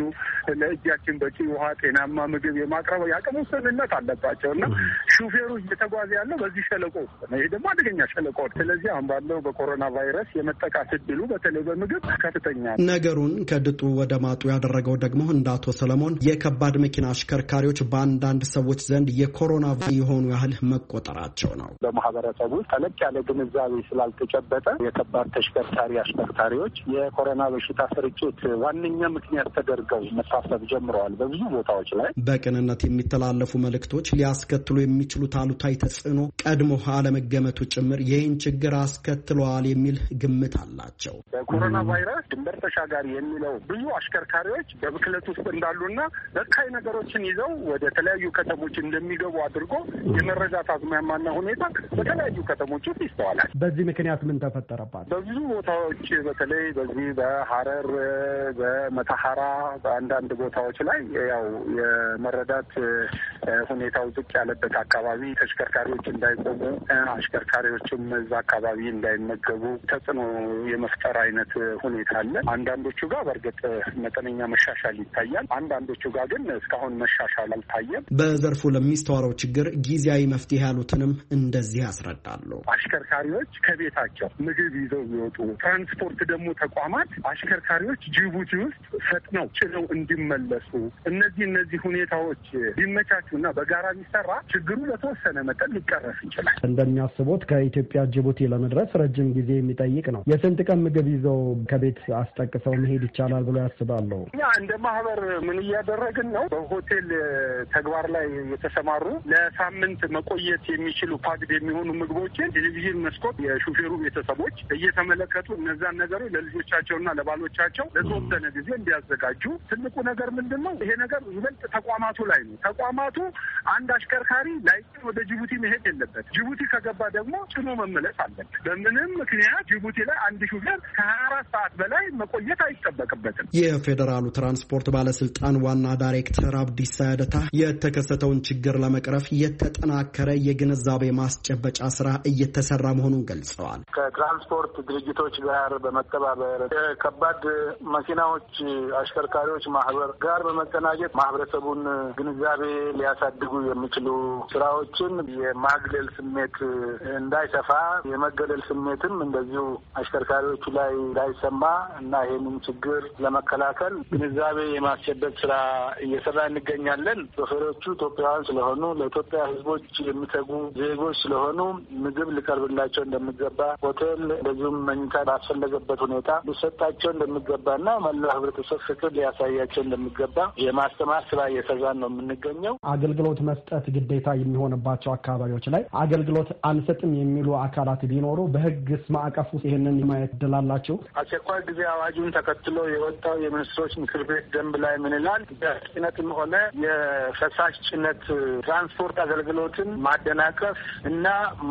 ለእጃችን በቂ ውሃ፣ ጤናማ ምግብ የማቅረብ የአቅም ውስንነት አለባቸው እና ሹፌሩ እየተጓዘ ያለው በዚህ ሸለቆ ውስጥ ነው። ይሄ ደግሞ አደገኛ ሸለቆ። ስለዚህ አሁን ባለው በኮሮና ቫይረስ የመጠቃት እድሉ በተለይ በምግብ ከፍተኛ ነው። ነገሩን ከድጡ ወደ ማጡ ያደረገው ደግሞ እንደ አቶ ሰለሞን የከባድ መኪና አሽከርካሪዎች በአንዳንድ ሰዎች ዘንድ የኮሮና የሆኑ ያህል መቆጠራቸው ነው። በማህበረሰቡ ተለቅ ያለ ግንዛቤ ስላልተጨበጠ የከባድ ተሽከርካሪ አሽከርካሪዎች የኮሮና በሽታ ስርጭት ዋነኛ ምክንያት ተደርገው መታሰብ ጀምረዋል። በብዙ ቦታዎች ላይ በቅንነት የሚተላለፉ መልእክቶች ሊያስከትሉ የሚችሉት አሉታዊ ተጽዕኖ ቀድሞ አለመገመቱ ጭምር ይህን ችግር አስከትለዋል የሚል ግምት አላቸው። በኮሮና ቫይረስ ድንበር ተሻጋሪ የሚለው ብዙ አሽከርካሪዎች በብክለት ውስጥ እንዳሉና በካይ ነገሮችን ይዘው ወደ ተለያዩ ከተሞች እንደሚገቡ አድርጎ የመረዳት አዝማሚያና ሁኔታ በተለያዩ ከተሞች ውስጥ ይስተዋላል። በዚህ ምክንያት ምን ተፈጠረባት? በብዙ ቦታዎች በተለይ በዚህ በሐረር፣ በመተሐራ በአንዳንድ ቦታዎች ላይ ያው የመረዳት ሁኔታው ዝቅ ያለበት አካባቢ ተሽከርካሪዎች እንዳይቆሙ፣ አሽከርካሪዎችም እዛ አካባቢ እንዳይመገቡ ተጽዕኖ የመፍጠር አይነት ሁኔታ አለ። አንዳንዶቹ ጋር በእርግጥ መጠነኛ መሻሻል ይታያል። አንዳንዶቹ ጋር ግን እስካሁን መሻሻል አልታየም። በዘርፉ ለሚስተዋለው ችግር ጊዜያዊ መፍትሄ ያሉትንም እንደዚህ ያስረዳሉ። አሽከርካሪዎች ከቤታቸው ምግብ ይዘው ይወጡ፣ ትራንስፖርት ደግሞ ተቋማት አሽከርካሪዎች ጅቡቲ ውስጥ ፈጥነው ጭነው እንዲመለሱ እነዚህ ሁኔታዎች ቢመቻቹና በጋራ ቢሰራ ችግሩ በተወሰነ መጠን ሊቀረፍ ይችላል። እንደሚያስቡት ከኢትዮጵያ ጅቡቲ ለመድረስ ረጅም ጊዜ የሚጠይቅ ነው። የስንት ቀን ምግብ ይዘው ከቤት አስጠቅሰው መሄድ ይቻላል ብሎ ያስባሉ? እኛ እንደ ማህበር ምን እያደረግን ነው? በሆቴል ተግባር ላይ የተሰማሩ ለሳምንት መቆየት የሚችሉ ፓክድ የሚሆኑ ምግቦችን ቴሌቪዥን መስኮት የሹፌሩ ቤተሰቦች እየተመለከቱ እነዛን ነገሮች ለልጆቻቸውና ለባሎቻቸው ለተወሰነ ጊዜ እንዲያዘጋጁ። ትልቁ ነገር ምንድን ነው? ይሄ ነገር ይበልጥ ተቋማቱ ላይ ነው። ተቋማቱ አንድ አሽከርካሪ ላይጭን ወደ ጅቡቲ መሄድ የለበት። ጅቡቲ ከገባ ደግሞ ጭኖ መመለስ አለበት። በምንም ምክንያት ጅቡቲ ላይ አንድ ሹፌር ከ24 ሰዓት በላይ መቆየት አይጠበቅበትም። የፌዴራሉ ትራንስፖርት ባለስልጣን ዋና ዳይሬክተር አብዲሳ ያደታ የተከሰተውን ችግር ለመቅረፍ የተጠናከረ የግንዛቤ ማስጨበጫ ስራ እየተሰራ መሆኑን ገልጸዋል። ከትራንስፖርት ድርጅቶች ጋር በመተባበር ከባድ መኪናዎች አሽከርካሪዎች ማህበር ጋር በመቀናጀት ማህበረሰቡን ግንዛቤ ሊያሳድጉ የሚችሉ ስራዎችን የማግለል ስሜት እንዳይሰፋ የመገለል ስሜትም እንደዚሁ አሽከርካሪዎቹ ላይ እንዳይሰማ እና ይህንን ችግር ለመከላከል ግንዛቤ የማስጨበጥ ስራ እየሰራ እንገኛለን። ሾፌሮቹ ኢትዮጵያውያን ስለሆኑ ለኢትዮጵያ ሕዝቦች የሚተጉ ዜጎች ስለሆኑ ምግብ ሊቀርብላቸው እንደሚገባ፣ ሆቴል እንደዚሁም መኝታ ባስፈለገበት ሁኔታ ሊሰጣቸው እንደሚገባና መላው ህብረተሰብ ፍቅር ሊያሳያቸው እንደሚገባ የማስተማር ስራ እየሰራን ነው የምንገኘው። አገልግሎት መስጠት ግዴታ የሚሆንባቸው አካባቢዎች ላይ አገልግሎት አንሰጥም የሚሉ አካላት ቢኖሩ በህግስ ማዕቀፍ ውስጥ ይህንን የማየት እድል አላቸው? አስቸኳይ ጊዜ አዋጁን ተከትሎ የወጣው የሚኒስትሮች ምክር ቤት ደንብ ላይ ምን ይላል? በጭነትም ሆነ የፈሳሽ ጭነት ትራንስፖርት አገልግሎትን ማደናቀፍ እና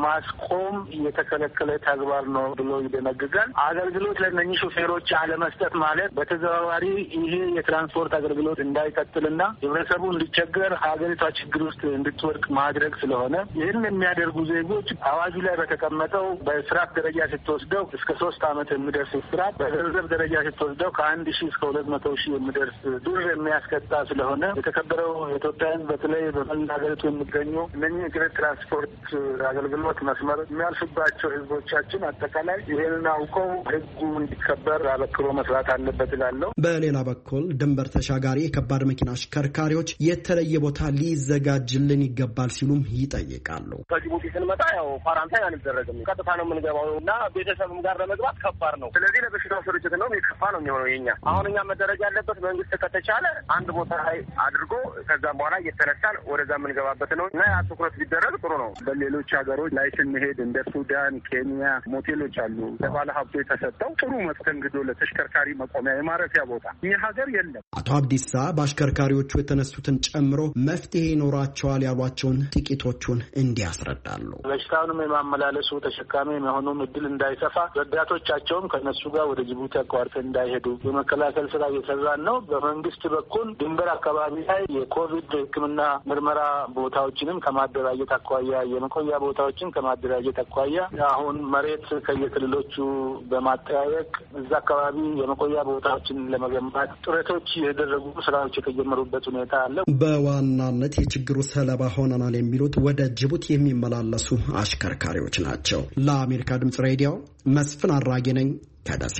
ማስቆም የተከለከለ ተግባር ነው ብሎ ይደነግጋል። አገልግሎት ለእነኚህ ሾፌሮች አለመስጠት ማለት በተዘዋዋሪ ይሄ የትራንስፖርት አገልግሎት እንዳይቀጥልና ህብረተሰቡ እንዲቸገር ሀገሪቷ ችግር ውስጥ እንድትወድቅ ማድረግ ስለሆነ ይህን የሚያደርጉ ዜጎች አዋጁ ላይ በተቀመጠው በእስራት ደረጃ ስትወስደው እስከ 3 ዓመት የሚደርስ እስራት፣ በገንዘብ ደረጃ ስትወስደው ከ1,000 እስከ 200,000 የሚደርስ ዱር የሚያስቀጣ ስለሆነ የተከበረው የኢትዮጵያ ሕዝብ በተለይ በመላ ሀገሪቱ የሚገኙ እነኚህ እግር ትራንስፖርት አገልግሎት መስመር የሚያልፍባቸው ሕዝቦቻችን አጠቃላይ ይህንን አውቀው ሕጉ እንዲከበር አበክሮ መስራት አለበት እላለሁ። በሌላ በኩል ድንበር ተሻጋሪ የከባድ መኪና አሽከርካሪዎች የተለየ ቦታ ሊዘጋጅልን ይገባል ሲሉም ይጠይቃሉ። ከጅቡቲ ስንመጣ ያው ኳራንታይን አንደረግም፣ ቀጥታ ነው የምንገባው እና ቤተሰብም ጋር ለመግባት ከባድ ነው። ስለዚህ ለበሽታው ስርጭት ነው የከፋ ነው የሚሆነው የኛ። አሁን እኛ መደረግ ያለበት መንግስት ከተቻለ አንድ ቦታ ላይ አድርጎ ከዛም በኋላ እየተነሳን ወደዛ የምንገባበት ነው እና ያ ትኩረት ቢደረግ ጥሩ ነው። በሌሎች ሀገሮች ላይ ስንሄድ እንደ ሱዳን፣ ኬንያ ሞቴሎች አሉ ለባለ ሀብቶ የተሰጠው ጥሩ መስተንግዶ ለተሽከርካሪ መቆሚያ የማረፊያ ቦታ ይህ ሀገር የለም። አቶ አብዲሳ በአሽከርካሪዎቹ የተነሱትን ጨምሮ መፍትሄ ይኖራቸዋል ያሏቸውን ጥቂቶቹን እንዲያስረዳሉ። በሽታውንም የማመላለሱ ተሸካሚ የመሆኑም እድል እንዳይሰፋ ረዳቶቻቸውም ከነሱ ጋር ወደ ጅቡቲ አቋርጠው እንዳይሄዱ የመከላከል ስራ እየሰራን ነው። በመንግስት በኩል ድንበር አካባቢ ላይ የኮቪድ ሕክምና ምርመራ ቦታዎችንም ከማደራጀት አኳያ የመቆያ ቦታዎችን ከማደራጀት አኳያ አሁን መሬት ከየክልሎቹ በማጠያየቅ እዛ አካባቢ የመቆያ ቦታዎችን ለመገንባት ጥረቶች የተደረጉ ስራዎች የተጀመሩበት ሁኔታ አለ። በዋናነት የችግሩ ሰለባ ሆነናል የሚሉት ወደ ጅቡቲ የሚመላለሱ አሽከርካሪዎች ናቸው። ለአሜሪካ ድምጽ ሬዲዮ መስፍን አራጌ ነኝ ከደሴ።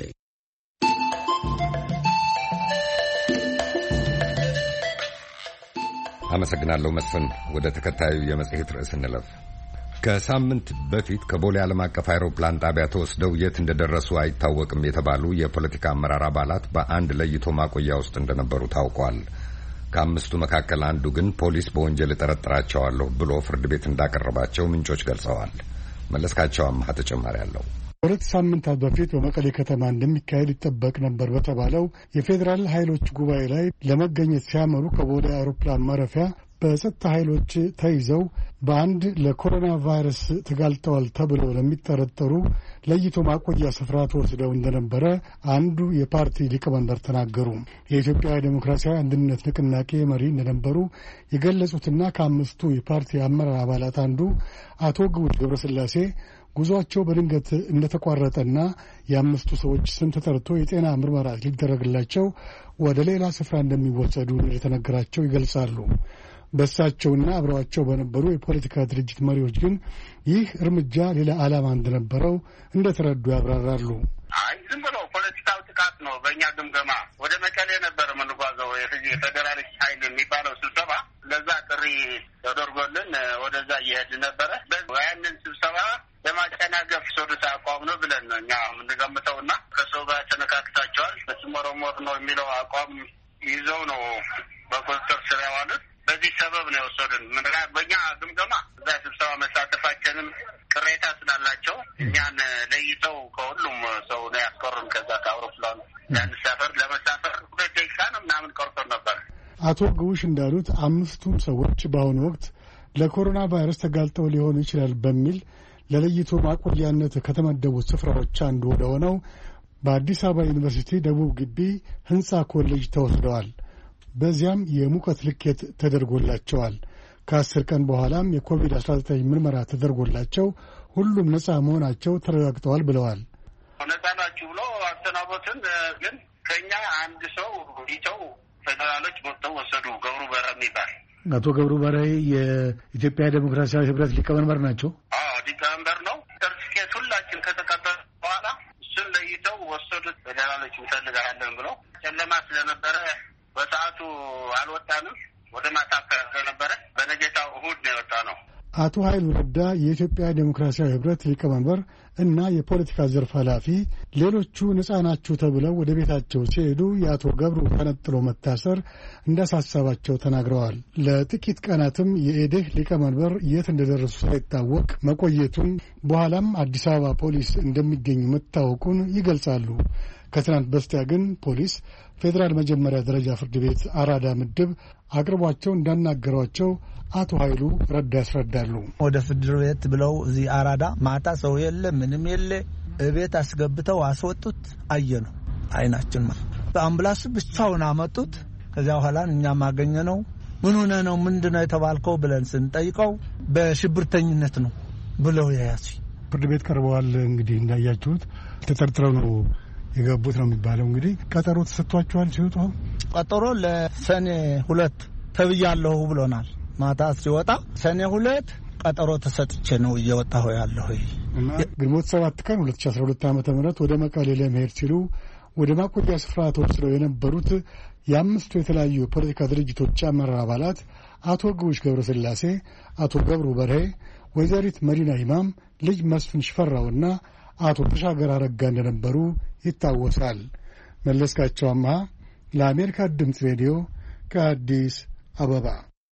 አመሰግናለሁ መስፍን። ወደ ተከታዩ የመጽሔት ርዕስ እንለፍ። ከሳምንት በፊት ከቦሌ ዓለም አቀፍ አውሮፕላን ጣቢያ ተወስደው የት እንደደረሱ አይታወቅም የተባሉ የፖለቲካ አመራር አባላት በአንድ ለይቶ ማቆያ ውስጥ እንደነበሩ ታውቋል። ከአምስቱ መካከል አንዱ ግን ፖሊስ በወንጀል እጠረጥራቸዋለሁ ብሎ ፍርድ ቤት እንዳቀረባቸው ምንጮች ገልጸዋል። መለስካቸው አማሃ ተጨማሪ አለው። 2 ሳምንታት በፊት በመቀሌ ከተማ እንደሚካሄድ ይጠበቅ ነበር በተባለው የፌዴራል ኃይሎች ጉባኤ ላይ ለመገኘት ሲያመሩ ከቦሌ አውሮፕላን ማረፊያ በጸጥታ ኃይሎች ተይዘው በአንድ ለኮሮና ቫይረስ ተጋልጠዋል ተብለው ለሚጠረጠሩ ለይቶ ማቆያ ስፍራ ተወስደው እንደነበረ አንዱ የፓርቲ ሊቀመንበር ተናገሩ። የኢትዮጵያ ዴሞክራሲያዊ አንድነት ንቅናቄ መሪ እንደነበሩ የገለጹትና ከአምስቱ የፓርቲ አመራር አባላት አንዱ አቶ ግውል ገብረስላሴ ጉዟቸው በድንገት እንደተቋረጠና የአምስቱ ሰዎች ስም ተጠርቶ የጤና ምርመራ ሊደረግላቸው ወደ ሌላ ስፍራ እንደሚወሰዱ እንደተነገራቸው ይገልጻሉ። በእሳቸውና አብረዋቸው በነበሩ የፖለቲካ ድርጅት መሪዎች ግን ይህ እርምጃ ሌላ ዓላማ እንደነበረው እንደተረዱ ያብራራሉ። ዝም ብሎ ፖለቲካዊ ጥቃት ነው። በእኛ ግምገማ ወደ መቀሌ ነበር የምንጓዘው። የፌዴራሊስት ኃይል የሚባለው ስብሰባ ለዛ ጥሪ ተደርጎልን ወደዛ እየሄድ ነበረ። ያንን ስብሰባ ለማጨናገፍ ሶዱት አቋም ነው ብለን ነው እኛ የምንገምተውና ከሰው ጋር ተነካክታቸዋል በስሞረሞር ነው የሚለው አቋም ይዘው ነው በቁጥጥር ስር ያዋሉት። በዚህ ሰበብ ነው የወሰዱን። በእኛ ግምገማ እዛ ስብሰባ መሳተፋችንም ቅሬታ ስላላቸው እኛን ለይተው ከሁሉም ሰው ነው ያስቆሩን። ከዛ ከአውሮፕላኑ ለመሳፈር 2 ደቂቃ ነው ምናምን ቀርቶን ነበር። አቶ ግውሽ እንዳሉት አምስቱም ሰዎች በአሁኑ ወቅት ለኮሮና ቫይረስ ተጋልጠው ሊሆኑ ይችላል በሚል ለለይቶ ማቆያነት ከተመደቡት ስፍራዎች አንዱ ወደ ሆነው በአዲስ አበባ ዩኒቨርሲቲ ደቡብ ግቢ ህንጻ ኮሌጅ ተወስደዋል። በዚያም የሙቀት ልኬት ተደርጎላቸዋል። ከ10 ቀን በኋላም የኮቪድ-19 ምርመራ ተደርጎላቸው ሁሉም ነጻ መሆናቸው ተረጋግጠዋል ብለዋል። ነጻ ናችሁ ብሎ አሰናበቱን። ግን ከኛ አንድ ሰው ይተው ፌዴራሎች መጥተው ወሰዱ። ገብሩ በረ የሚባል አቶ ገብሩ በረ የኢትዮጵያ ዴሞክራሲያዊ ህብረት ሊቀመንበር ናቸው። ሊቀመንበር ነው። ሰርቲፊኬት ሁላችን ከተቀበል በኋላ እሱን ለይተው ወሰዱት። ፌዴራሎች እንፈልጋለን ብሎ ጨለማ ስለነበረ በሰዓቱ አልወጣንም። ወደ ማታ ስለነበረ በነገታው እሁድ ነው የወጣ ነው። አቶ ኃይሉ ረዳ የኢትዮጵያ ዴሞክራሲያዊ ህብረት ሊቀመንበር እና የፖለቲካ ዘርፍ ኃላፊ ሌሎቹ ነጻ ናችሁ ተብለው ወደ ቤታቸው ሲሄዱ የአቶ ገብሩ ተነጥሎ መታሰር እንዳሳሰባቸው ተናግረዋል። ለጥቂት ቀናትም የኢዴህ ሊቀመንበር የት እንደደረሱ ሳይታወቅ መቆየቱን በኋላም አዲስ አበባ ፖሊስ እንደሚገኙ መታወቁን ይገልጻሉ። ከትናንት በስቲያ ግን ፖሊስ ፌዴራል መጀመሪያ ደረጃ ፍርድ ቤት አራዳ ምድብ አቅርቧቸው እንዳናገሯቸው አቶ ኃይሉ ረዳ ያስረዳሉ። ወደ ፍርድ ቤት ብለው እዚህ አራዳ ማታ ሰው የለ ምንም የለ እቤት አስገብተው አስወጡት። አየነው አይናችን በአምቡላንስ ብቻውን አመጡት። ከዚያ በኋላ እኛም አገኘነው ምን ሆነ ነው ምንድነው የተባልከው ብለን ስንጠይቀው በሽብርተኝነት ነው ብለው ያያዙ ፍርድ ቤት ቀርበዋል። እንግዲህ እንዳያችሁት ተጠርጥረው ነው የገቡት ነው የሚባለው። እንግዲህ ቀጠሮ ተሰጥቷቸዋል። ሲወጡ ቀጠሮ ለሰኔ 2 ተብያለሁ ብሎናል። ማታ ሲወጣ ሰኔ 2 ቀጠሮ ተሰጥቼ ነው እየወጣሁ ያለሁ። ግንቦት 7 ቀን 2012 ዓ.ም ወደ መቀሌ ለመሄድ ሲሉ ወደ ማቆያ ስፍራ ተወስደው የነበሩት የአምስቱ የተለያዩ ፖለቲካ ድርጅቶች አመራር አባላት አቶ ግቡሽ ገብረስላሴ፣ አቶ ገብሩ በርሄ፣ ወይዘሪት መዲና ኢማም፣ ልጅ መስፍን ሽፈራውና አቶ ተሻገር አረጋ እንደነበሩ ይታወሳል። መለስካቸው አምሃ ለአሜሪካ ድምፅ ሬዲዮ ከአዲስ አበባ።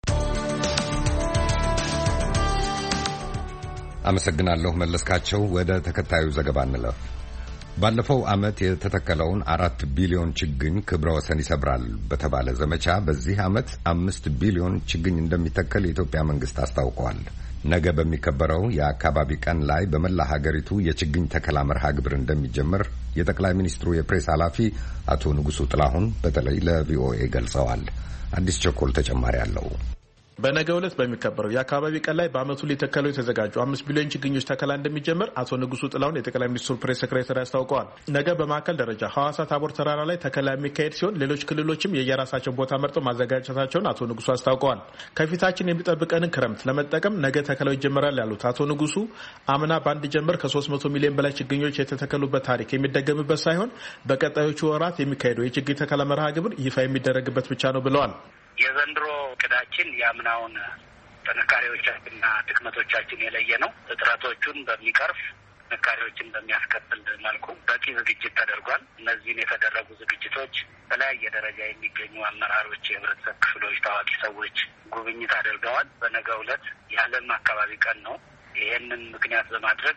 አመሰግናለሁ መለስካቸው። ወደ ተከታዩ ዘገባ እንለፍ። ባለፈው ዓመት የተተከለውን 4 ቢሊዮን ችግኝ ክብረ ወሰን ይሰብራል በተባለ ዘመቻ በዚህ ዓመት 5 ቢሊዮን ችግኝ እንደሚተከል የኢትዮጵያ መንግስት አስታውቋል። ነገ በሚከበረው የአካባቢ ቀን ላይ በመላ ሀገሪቱ የችግኝ ተከላ መርሃ ግብር እንደሚጀምር የጠቅላይ ሚኒስትሩ የፕሬስ ኃላፊ አቶ ንጉሱ ጥላሁን በተለይ ለቪኦኤ ገልጸዋል። አዲስ ቸኮል ተጨማሪ አለው። በነገው ዕለት በሚከበረው የአካባቢ ቀን ላይ በአመቱ ሊተከሉ የተዘጋጁ 5 ቢሊዮን ችግኞች ተከላ እንደሚጀምር አቶ ንጉሱ ጥላሁን የጠቅላይ ሚኒስትሩ ፕሬስ ሴክሬታሪ አስታውቀዋል። ነገ በማዕከል ደረጃ ሐዋሳ ታቦር ተራራ ላይ ተከላ የሚካሄድ ሲሆን ሌሎች ክልሎችም የየራሳቸው ቦታ መርጠው ማዘጋጀታቸውን አቶ ንጉሱ አስታውቀዋል። ከፊታችን የሚጠብቀንን ክረምት ለመጠቀም ነገ ተከላው ይጀምራል ያሉት አቶ ንጉሱ አምና በአንድ ጀንበር ከ300 ሚሊዮን በላይ ችግኞች የተተከሉበት ታሪክ የሚደገምበት ሳይሆን በቀጣዮቹ ወራት የሚካሄደው የችግኝ ተከላ መርሃ ግብር ይፋ የሚደረግበት ብቻ ነው ብለዋል። የዘንድሮ እቅዳችን የአምናውን ጥንካሬዎቻችንና ድክመቶቻችን የለየ ነው። እጥረቶቹን በሚቀርፍ ጥንካሬዎችን በሚያስከትል መልኩ በቂ ዝግጅት ተደርጓል። እነዚህን የተደረጉ ዝግጅቶች በተለያየ ደረጃ የሚገኙ አመራሮች፣ የህብረተሰብ ክፍሎች፣ ታዋቂ ሰዎች ጉብኝት አድርገዋል። በነገው ዕለት የዓለም አካባቢ ቀን ነው። ይህንን ምክንያት በማድረግ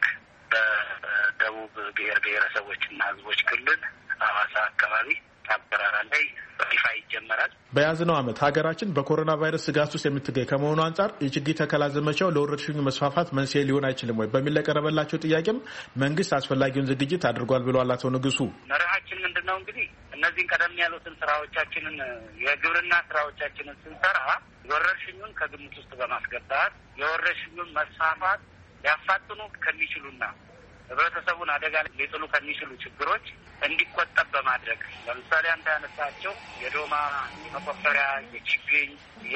በደቡብ ብሔር ብሔረሰቦችና ህዝቦች ክልል ሐዋሳ አካባቢ አበራራ ላይ በይፋ ይጀመራል። በያዝነው ዓመት ሀገራችን በኮሮና ቫይረስ ስጋት ውስጥ የምትገኝ ከመሆኑ አንጻር የችግኝ ተከላ ዘመቻው ለወረርሽኙ መስፋፋት መንስኤ ሊሆን አይችልም ወይ በሚል ለቀረበላቸው ጥያቄም መንግስት አስፈላጊውን ዝግጅት አድርጓል ብለዋል አቶ ንጉሱ። መርሃችን ምንድነው? እንግዲህ እነዚህን ቀደም ያሉትን ስራዎቻችንን የግብርና ስራዎቻችንን ስንሰራ ወረርሽኙን ከግምት ውስጥ በማስገባት የወረርሽኙን መስፋፋት ሊያፋጥኑ ከሚችሉና ህብረተሰቡን አደጋ ሊጥሉ ከሚችሉ ችግሮች እንዲቆጠብ በማድረግ ለምሳሌ አንተ ያነሳቸው የዶማ የመቆፈሪያ የችግኝ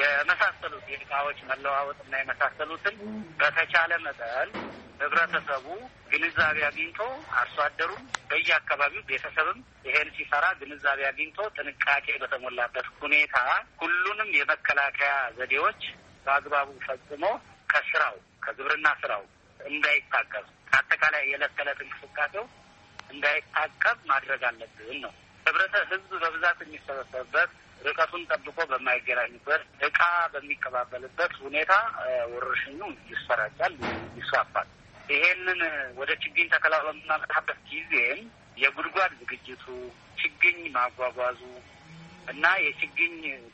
የመሳሰሉት የእቃዎች መለዋወጥና የመሳሰሉትን በተቻለ መጠን ህብረተሰቡ ግንዛቤ አግኝቶ አርሶ አደሩም በየአካባቢው ቤተሰብም ይሄን ሲሰራ ግንዛቤ አግኝቶ ጥንቃቄ በተሞላበት ሁኔታ ሁሉንም የመከላከያ ዘዴዎች በአግባቡ ፈጽሞ ከስራው ከግብርና ስራው እንዳይታቀብ አጠቃላይ የዕለት ተዕለት እንቅስቃሴው እንዳይታቀብ ማድረግ አለብን ነው። ህዝብ በብዛት የሚሰበሰብበት ርቀቱን ጠብቆ በማይገናኙበት እቃ በሚቀባበልበት ሁኔታ ወረርሽኙ ይሰራጫል፣ ይስፋፋል። ይሄንን ወደ ችግኝ ተከላ በምናመጣበት ጊዜም የጉድጓድ ዝግጅቱ፣ ችግኝ ማጓጓዙ እና የችግኝ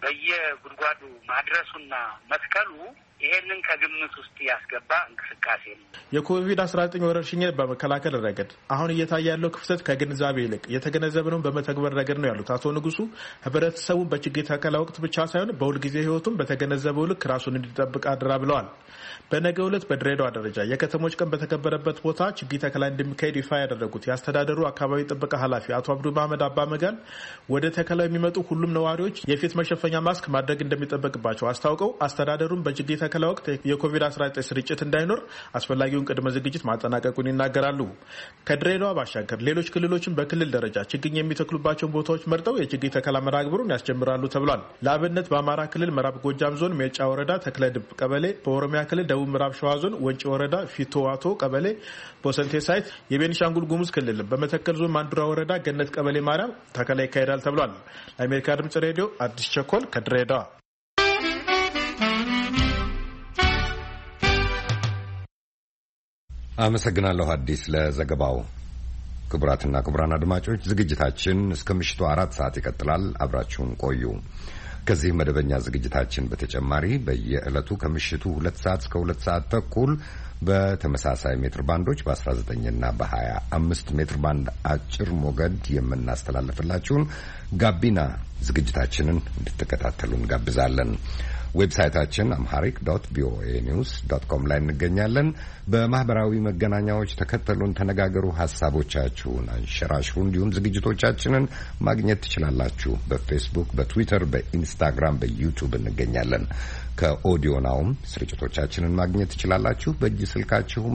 በየጉድጓዱ ማድረሱና መትከሉ ይሄንን ከግምት ውስጥ ያስገባ እንቅስቃሴ ነው። የኮቪድ-19 ወረርሽኝን በመከላከል ረገድ አሁን እየታየ ያለው ክፍተት ከግንዛቤ ይልቅ የተገነዘብነው በመተግበር ረገድ ነው ያሉት አቶ ንጉሱ ህብረተሰቡ በችግኝ ተከላ ወቅት ብቻ ሳይሆን በሁልጊዜ ህይወቱም በተገነዘበው ልክ ራሱን እንዲጠብቅ አድራ ብለዋል። በነገው ዕለት በድሬዳዋ ደረጃ የከተሞች ቀን በተከበረበት ቦታ ችግኝ ተከላ እንደሚካሄድ ይፋ ያደረጉት የአስተዳደሩ አካባቢ ጥበቃ ኃላፊ አቶ አብዱ መሐመድ አባ መጋል ወደ ተከላው የሚመጡ ሁሉም ነዋሪዎች የፊት መሸፈኛ ማስክ ማድረግ እንደሚጠበቅባቸው አስታውቀው አስተዳደሩን በችግኝ ተከላ ወቅት የኮቪድ-19 ስርጭት እንዳይኖር አስፈላጊውን ቅድመ ዝግጅት ማጠናቀቁን ይናገራሉ። ከድሬዳዋ ባሻገር ሌሎች ክልሎችን በክልል ደረጃ ችግኝ የሚተክሉባቸውን ቦታዎች መርጠው የችግኝ ተከላ መርሃ ግብሩን ያስጀምራሉ ተብሏል። ለአብነት በአማራ ክልል ምዕራብ ጎጃም ዞን ሜጫ ወረዳ ተክለድብ ቀበሌ፣ በኦሮሚያ ክልል ደቡብ ምዕራብ ሸዋ ዞን ወንጪ ወረዳ ፊቶዋቶ ቀበሌ ቦሰንቴ ሳይት፣ የቤኒሻንጉል ጉሙዝ ክልል በመተከል ዞን ማንዱራ ወረዳ ገነት ቀበሌ ማርያም ተከላ ይካሄዳል ተብሏል። ለአሜሪካ ድምጽ ሬዲዮ አዲስ ቸኮል ከድሬዳዋ። አመሰግናለሁ አዲስ ለዘገባው። ክቡራትና ክቡራን አድማጮች ዝግጅታችን እስከ ምሽቱ 4 ሰዓት ይቀጥላል። አብራችሁን ቆዩ። ከዚህ መደበኛ ዝግጅታችን በተጨማሪ በየዕለቱ ከምሽቱ 2 ሰዓት እስከ 2 ሰዓት ተኩል በተመሳሳይ ሜትር ባንዶች በ19 እና በ25 ሜትር ባንድ አጭር ሞገድ የምናስተላልፍላችሁን ጋቢና ዝግጅታችንን እንድትከታተሉ እንጋብዛለን። ዌብሳይታችን amharic.voanews.com ላይ እንገኛለን። በማህበራዊ መገናኛዎች ተከተሉን፣ ተነጋገሩ፣ ሐሳቦቻችሁን አንሸራሽሩ። እንዲሁም ዝግጅቶቻችንን ማግኘት ትችላላችሁ። በፌስቡክ፣ በትዊተር፣ በኢንስታግራም፣ በዩቲዩብ እንገኛለን። ከኦዲዮ ናውም ስርጭቶቻችንን ማግኘት ትችላላችሁ። በእጅ ስልካችሁም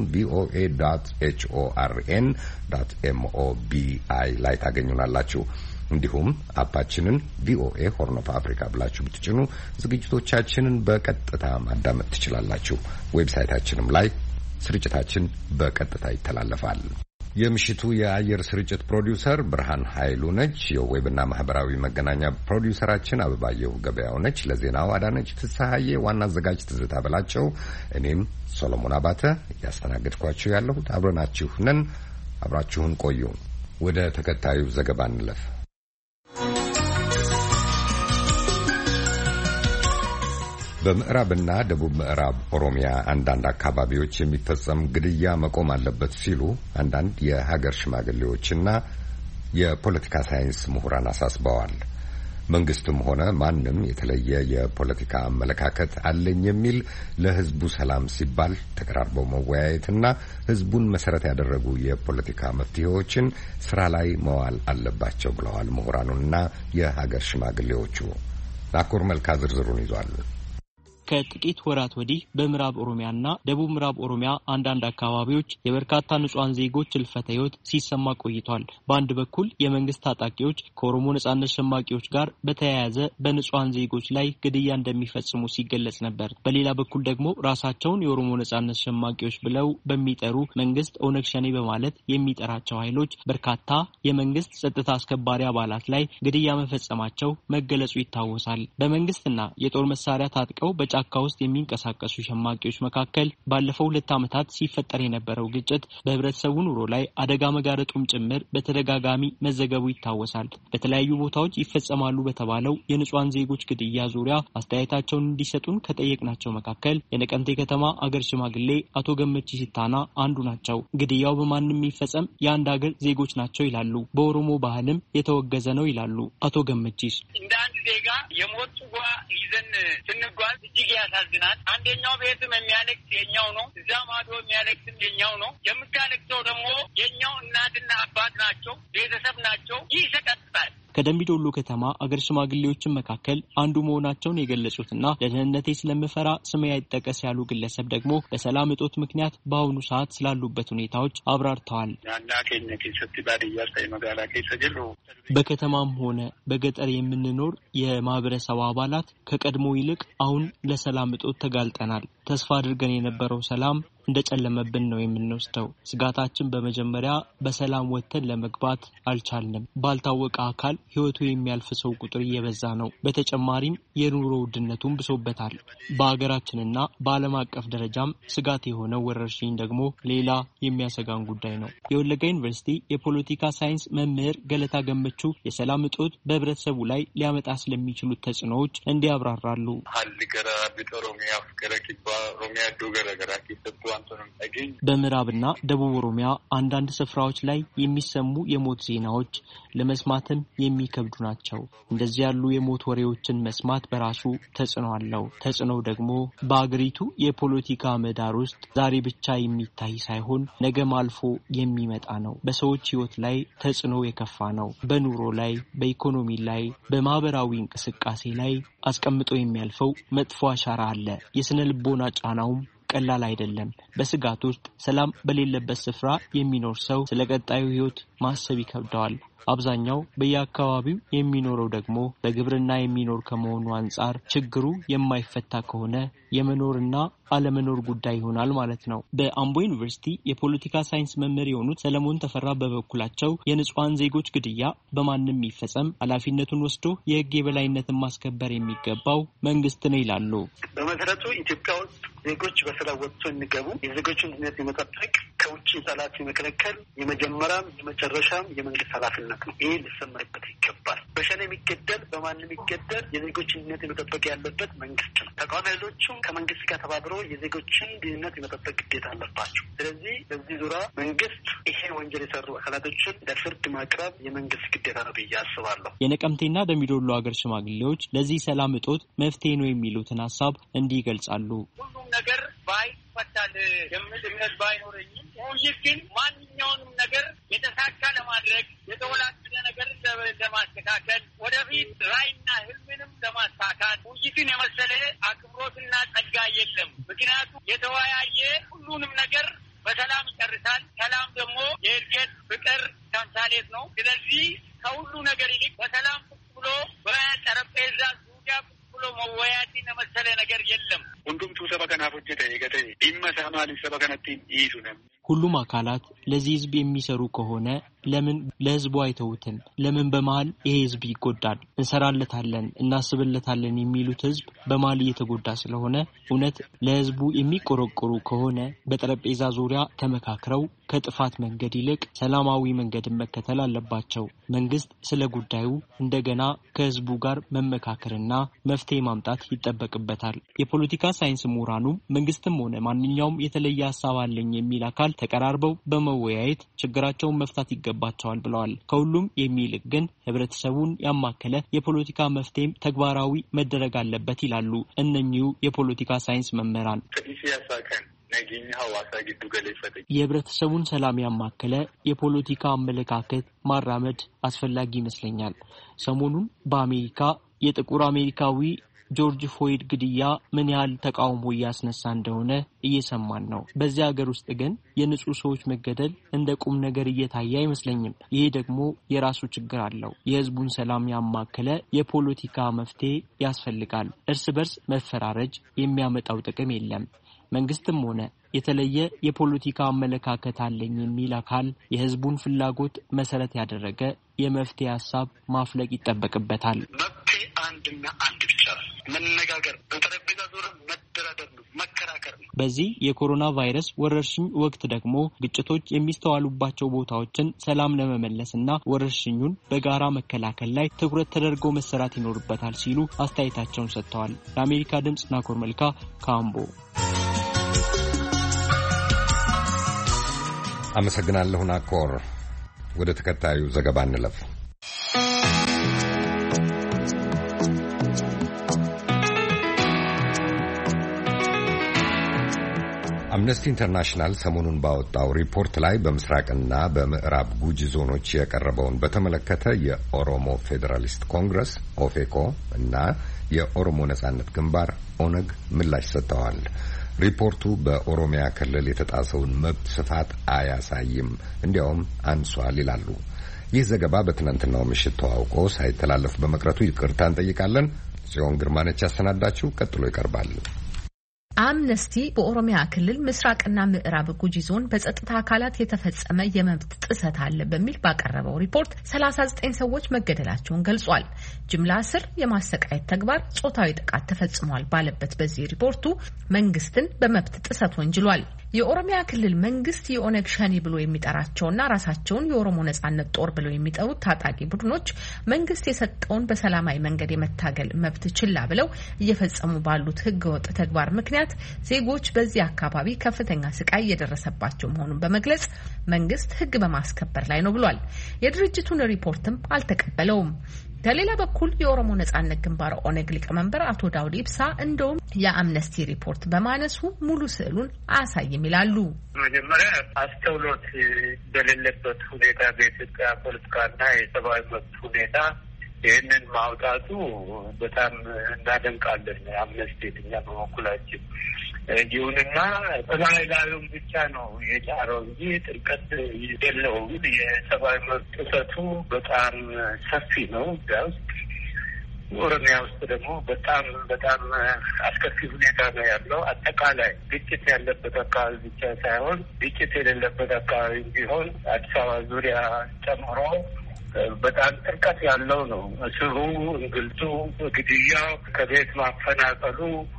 voa.horn.mobi ላይ ታገኙናላችሁ። እንዲሁም አፓችንን ቪኦኤ ሆርን ኦፍ አፍሪካ ብላችሁ ብትጭኑ ዝግጅቶቻችንን በቀጥታ ማዳመጥ ትችላላችሁ። ዌብሳይታችንም ላይ ስርጭታችን በቀጥታ ይተላለፋል። የምሽቱ የአየር ስርጭት ፕሮዲውሰር ብርሃን ኃይሉ ነች። የዌብና ማህበራዊ መገናኛ ፕሮዲውሰራችን አበባየሁ ገበያው ነች። ለዜናው አዳነች ፍስሐዬ፣ ዋና አዘጋጅ ትዝታ በላቸው፣ እኔም ሶሎሞን አባተ ያስተናግድኳችሁ ያለሁት አብረናችሁ ነን። አብራችሁን ቆዩ። ወደ ተከታዩ ዘገባ እንለፍ። በምዕራብና ደቡብ ምዕራብ ኦሮሚያ አንዳንድ አካባቢዎች የሚፈጸም ግድያ መቆም አለበት ሲሉ አንዳንድ የሀገር ሽማግሌዎችና የፖለቲካ ሳይንስ ምሁራን አሳስበዋል። መንግስትም ሆነ ማንም የተለየ የፖለቲካ አመለካከት አለኝ የሚል ለህዝቡ ሰላም ሲባል ተቀራርበው መወያየትና ህዝቡን መሰረት ያደረጉ የፖለቲካ መፍትሄዎችን ስራ ላይ መዋል አለባቸው ብለዋል ምሁራኑና የሀገር ሽማግሌዎቹ። ናኮር መልካ ዝርዝሩን ይዟል። ከጥቂት ወራት ወዲህ በምዕራብ ኦሮሚያና ደቡብ ምዕራብ ኦሮሚያ አንዳንድ አካባቢዎች የበርካታ ንጹሃን ዜጎች ህልፈተ ህይወት ሲሰማ ቆይቷል። በአንድ በኩል የመንግስት ታጣቂዎች ከኦሮሞ ነጻነት ሸማቂዎች ጋር በተያያዘ በንጹሃን ዜጎች ላይ ግድያ እንደሚፈጽሙ ሲገለጽ ነበር። በሌላ በኩል ደግሞ ራሳቸውን የኦሮሞ ነጻነት ሸማቂዎች ብለው በሚጠሩ መንግስት ኦነግ ሸኔ በማለት የሚጠራቸው ኃይሎች በርካታ የመንግስት ጸጥታ አስከባሪ አባላት ላይ ግድያ መፈጸማቸው መገለጹ ይታወሳል። በመንግስትና የጦር መሳሪያ ታጥቀው በጫካ ውስጥ የሚንቀሳቀሱ ሸማቂዎች መካከል ባለፈው 2 ዓመታት ሲፈጠር የነበረው ግጭት በህብረተሰቡ ኑሮ ላይ አደጋ መጋረጡም ጭምር በተደጋጋሚ መዘገቡ ይታወሳል። በተለያዩ ቦታዎች ይፈጸማሉ በተባለው የንጹሃን ዜጎች ግድያ ዙሪያ አስተያየታቸውን እንዲሰጡን ከጠየቅናቸው መካከል የነቀንቴ ከተማ አገር ሽማግሌ አቶ ገመቺ ሲታና አንዱ ናቸው። ግድያው በማንም የሚፈጸም የአንድ ሀገር ዜጎች ናቸው ይላሉ። በኦሮሞ ባህልም የተወገዘ ነው ይላሉ አቶ ገመቺስ። እንደ አንድ ዜጋ የሞት ጽዋ ይዘን ስንጓዝ እጅግ ያሳዝናል። አንደኛው ቤትም የሚያለቅስ የኛው ነው፣ እዛ ማዶ የሚያለቅስም የኛው ነው። የምታለቅሰው ደግሞ የኛው እናትና አባት ናቸው፣ ቤተሰብ ናቸው። ይህ ይሰቀጥጣል። ከደምቢዶሎ ከተማ አገር ሽማግሌዎችን መካከል አንዱ መሆናቸውን የገለጹትና ለደህንነቴ ስለምፈራ ስሜ አይጠቀስ ያሉ ግለሰብ ደግሞ በሰላም እጦት ምክንያት በአሁኑ ሰዓት ስላሉበት ሁኔታዎች አብራርተዋል። በከተማም ሆነ በገጠር የምንኖር የማህበረሰብ አባላት ከቀድሞ ይልቅ አሁን ለሰላም እጦት ተጋልጠናል። ተስፋ አድርገን የነበረው ሰላም እንደጨለመብን ነው የምንወስደው። ስጋታችን በመጀመሪያ በሰላም ወጥተን ለመግባት አልቻልንም። ባልታወቀ አካል ህይወቱ የሚያልፍ ሰው ቁጥር እየበዛ ነው። በተጨማሪም የኑሮ ውድነቱን ብሶበታል። በአገራችንና በዓለም አቀፍ ደረጃም ስጋት የሆነው ወረርሽኝ ደግሞ ሌላ የሚያሰጋን ጉዳይ ነው። የወለጋ ዩኒቨርሲቲ የፖለቲካ ሳይንስ መምህር ገለታ ገመቹ የሰላም እጦት በህብረተሰቡ ላይ ሊያመጣ ስለሚችሉት ተጽዕኖዎች እንዲያብራራሉ። በምዕራብና ደቡብ ኦሮሚያ አንዳንድ ስፍራዎች ላይ የሚሰሙ የሞት ዜናዎች ለመስማትም የሚከብዱ ናቸው። እንደዚህ ያሉ የሞት ወሬዎችን መስማት በራሱ ተጽዕኖ አለው። ተጽዕኖው ደግሞ በአገሪቱ የፖለቲካ ምህዳር ውስጥ ዛሬ ብቻ የሚታይ ሳይሆን ነገም አልፎ የሚመጣ ነው። በሰዎች ህይወት ላይ ተጽዕኖ የከፋ ነው። በኑሮ ላይ፣ በኢኮኖሚ ላይ፣ በማህበራዊ እንቅስቃሴ ላይ አስቀምጦ የሚያልፈው መጥፎ አሻራ አለ። የስነ ልቦና ጫናውም ቀላል አይደለም። በስጋት ውስጥ ሰላም በሌለበት ስፍራ የሚኖር ሰው ስለ ቀጣዩ ህይወት ማሰብ ይከብደዋል። አብዛኛው በየአካባቢው የሚኖረው ደግሞ በግብርና የሚኖር ከመሆኑ አንጻር ችግሩ የማይፈታ ከሆነ የመኖርና አለመኖር ጉዳይ ይሆናል ማለት ነው። በአምቦ ዩኒቨርሲቲ የፖለቲካ ሳይንስ መምህር የሆኑት ሰለሞን ተፈራ በበኩላቸው የንጹሃን ዜጎች ግድያ በማንም የሚፈጸም ኃላፊነቱን ወስዶ የህግ የበላይነትን ማስከበር የሚገባው መንግስት ነው ይላሉ። በመሰረቱ ኢትዮጵያ ውስጥ ዜጎች በሰላም ወጥቶ እንዲገቡ የዜጎችን ደህንነት የመጠበቅ ከውጭ ጠላት የመከለከል የመጀመሪያም የመጨረሻም የመንግስት ኃላፊነት ነው። ይህ ሊሰመርበት ይገባል። በሸኔ የሚገደል በማንም የሚገደል የዜጎችን ድህነት የመጠበቅ ያለበት መንግስት ነው። ተቃዋሚ ኃይሎቹም ከመንግስት ጋር ተባብሮ የዜጎችን ድህነት የመጠበቅ ግዴታ አለባቸው። ስለዚህ በዚህ ዙሪያ መንግስት ይሄን ወንጀል የሰሩ አካላቶችን ለፍርድ ማቅረብ የመንግስት ግዴታ ነው ብዬ አስባለሁ። የነቀምቴና ደምቢዶሎ ሀገር ሽማግሌዎች ለዚህ ሰላም እጦት መፍትሄ ነው የሚሉትን ሀሳብ እንዲህ ይገልጻሉ። ሁሉም ነገር ባይፈታል የሚል እምነት ባይኖረኝም ውይይት ግን ማንኛውንም ነገር የተሳካ ለማድረግ የተወላገደ ነገር ለማስተካከል ወደፊት ራዕይና ህልምንም ለማሳካት ውይይትን የመሰለ አክብሮትና ጸጋ የለም። ምክንያቱም የተወያየ ሁሉንም ነገር በሰላም ይጨርሳል። ሰላም ደግሞ የእድገት ፍቅር ተምሳሌት ነው። ስለዚህ ከሁሉ ነገር ይልቅ በሰላም ብሎ በጠረጴዛ ዙሪያ ብሎ መወያየትን የመሰለ ነገር የለም። ሁንዱም ሰበ ከናፍ ሆጀተ የገተ ኢመሳማሊ ሰበ ከነቲ ይዙነም ሁሉም አካላት ለዚህ ህዝብ የሚሰሩ ከሆነ ለምን ለህዝቡ አይተውትም? ለምን በመሃል ይሄ ህዝብ ይጎዳል? እንሰራለታለን እናስብለታለን የሚሉት ህዝብ በመሃል እየተጎዳ ስለሆነ እውነት ለህዝቡ የሚቆረቆሩ ከሆነ በጠረጴዛ ዙሪያ ተመካክረው ከጥፋት መንገድ ይልቅ ሰላማዊ መንገድን መከተል አለባቸው። መንግስት ስለ ጉዳዩ እንደገና ከህዝቡ ጋር መመካከርና መፍትሄ ማምጣት ይጠበቅበታል። የፖለቲካ ሳይንስ ምሁራኑ መንግስትም ሆነ ማንኛውም የተለየ ሀሳብ አለኝ የሚል አካል ተቀራርበው በመወያየት ችግራቸውን መፍታት ይገባቸዋል ብለዋል። ከሁሉም የሚልቅ ግን ህብረተሰቡን ያማከለ የፖለቲካ መፍትሄም ተግባራዊ መደረግ አለበት ይላሉ እነኚሁ የፖለቲካ ሳይንስ መምህራን። የህብረተሰቡን ሰላም ያማከለ የፖለቲካ አመለካከት ማራመድ አስፈላጊ ይመስለኛል። ሰሞኑን በአሜሪካ የጥቁር አሜሪካዊ ጆርጅ ፍሎይድ ግድያ ምን ያህል ተቃውሞ እያስነሳ እንደሆነ እየሰማን ነው። በዚህ ሀገር ውስጥ ግን የንጹህ ሰዎች መገደል እንደ ቁም ነገር እየታየ አይመስለኝም። ይሄ ደግሞ የራሱ ችግር አለው። የህዝቡን ሰላም ያማከለ የፖለቲካ መፍትሄ ያስፈልጋል። እርስ በርስ መፈራረጅ የሚያመጣው ጥቅም የለም። መንግስትም ሆነ የተለየ የፖለቲካ አመለካከት አለኝ የሚል አካል የህዝቡን ፍላጎት መሰረት ያደረገ የመፍትሄ ሀሳብ ማፍለቅ ይጠበቅበታል። መፍትሄ አንድና አንድ ብቻ መነጋገር፣ በጠረጴዛ ዙሪያ መደራደር ነው፣ መከራከር ነው። በዚህ የኮሮና ቫይረስ ወረርሽኝ ወቅት ደግሞ ግጭቶች የሚስተዋሉባቸው ቦታዎችን ሰላም ለመመለስና ወረርሽኙን በጋራ መከላከል ላይ ትኩረት ተደርጎ መሰራት ይኖርበታል ሲሉ አስተያየታቸውን ሰጥተዋል። ለአሜሪካ ድምጽ ናኮር መልካ ካምቦ። አመሰግናለሁ ናኮር። ወደ ተከታዩ ዘገባ እንለፍ። አምነስቲ ኢንተርናሽናል ሰሞኑን ባወጣው ሪፖርት ላይ በምስራቅና በምዕራብ ጉጂ ዞኖች የቀረበውን በተመለከተ የኦሮሞ ፌዴራሊስት ኮንግረስ ኦፌኮ እና የኦሮሞ ነጻነት ግንባር ኦነግ ምላሽ ሰጥተዋል። ሪፖርቱ በኦሮሚያ ክልል የተጣሰውን መብት ስፋት አያሳይም፣ እንዲያውም አንሷል ይላሉ። ይህ ዘገባ በትናንትናው ምሽት ተዋውቆ ሳይተላለፍ በመቅረቱ ይቅርታ እንጠይቃለን። ጽዮን ግርማነች ያሰናዳችው ቀጥሎ ይቀርባል። አምነስቲ በኦሮሚያ ክልል ምስራቅና ምዕራብ ጉጂ ዞን በጸጥታ አካላት የተፈጸመ የመብት ጥሰት አለ በሚል ባቀረበው ሪፖርት 39 ሰዎች መገደላቸውን ገልጿል። ጅምላ እስር፣ የማሰቃየት ተግባር፣ ጾታዊ ጥቃት ተፈጽሟል ባለበት በዚህ ሪፖርቱ መንግስትን በመብት ጥሰት ወንጅሏል። የኦሮሚያ ክልል መንግስት የኦነግ ሸኔ ብሎ የሚጠራቸውና ራሳቸውን የኦሮሞ ነጻነት ጦር ብለው የሚጠሩት ታጣቂ ቡድኖች መንግስት የሰጠውን በሰላማዊ መንገድ የመታገል መብት ችላ ብለው እየፈጸሙ ባሉት ህገወጥ ተግባር ምክንያት ዜጎች በዚህ አካባቢ ከፍተኛ ስቃይ እየደረሰባቸው መሆኑን በመግለጽ መንግስት ህግ በማስከበር ላይ ነው ብሏል። የድርጅቱን ሪፖርትም አልተቀበለውም። ከሌላ በኩል የኦሮሞ ነጻነት ግንባር ኦነግ ሊቀመንበር አቶ ዳውድ ኢብሳ እንደውም የአምነስቲ ሪፖርት በማነሱ ሙሉ ስዕሉን አያሳይም ይላሉ። መጀመሪያ አስተውሎት በሌለበት ሁኔታ በኢትዮጵያ ፖለቲካና የሰብአዊ መብት ሁኔታ ይህንን ማውጣቱ በጣም እናደንቃለን። አምነስቲ እኛ በበኩላችን ይሁንና ላዩን ብቻ ነው የጫረው እንጂ ጥልቀት የለውም። የሰብአዊ መብት ጥሰቱ በጣም ሰፊ ነው። እዚያ ውስጥ ኦሮሚያ ውስጥ ደግሞ በጣም በጣም አስከፊ ሁኔታ ነው ያለው። አጠቃላይ ግጭት ያለበት አካባቢ ብቻ ሳይሆን ግጭት የሌለበት አካባቢ ቢሆን አዲስ አበባ ዙሪያ ጨምሮ በጣም ጥልቀት ያለው ነው። እስሩ፣ እንግልቱ፣ ግድያው፣ ከቤት ማፈናቀሉ፣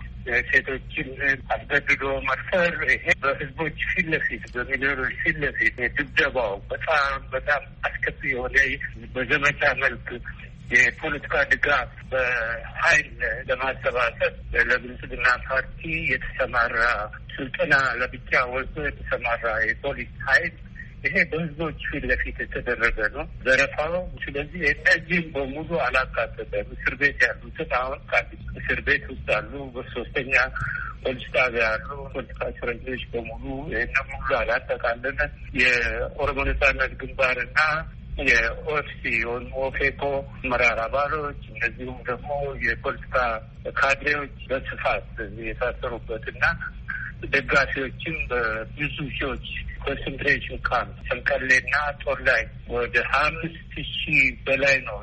ሴቶችን አስገድዶ መድፈር፣ ይሄ በህዝቦች ፊት ለፊት በሚሊዮኖች ፊት ለፊት ድብደባው በጣም በጣም አስከፊ የሆነ በዘመቻ መልክ የፖለቲካ ድጋፍ በኃይል ለማሰባሰብ ለብልጽግና ፓርቲ የተሰማራ ስልጠና ለብቻ ወስዶ የተሰማራ የፖሊስ ኃይል ይሄ በህዝቦች ፊት ለፊት የተደረገ ነው ዘረፋው። ስለዚህ እነዚህም በሙሉ አላካተተም። እስር ቤት ያሉትን አሁን ቃሊቲ እስር ቤት ውስጥ አሉ። በሶስተኛ ፖሊስ ጣቢያ ያሉ ፖለቲካ እስረኞች በሙሉ ይህንን ሙሉ አላጠቃለለ። የኦሮሞ ነጻነት ግንባርና የኦፍሲ ኦፌኮ አመራር አባሎች እንደዚሁም ደግሞ የፖለቲካ ካድሬዎች በስፋት የታሰሩበትና ደጋፊዎችም በብዙ ሺዎች ኮንሰንትሬሽን ካምፕ ሰንቀሌና ጦር ላይ ወደ 5,000 በላይ ነው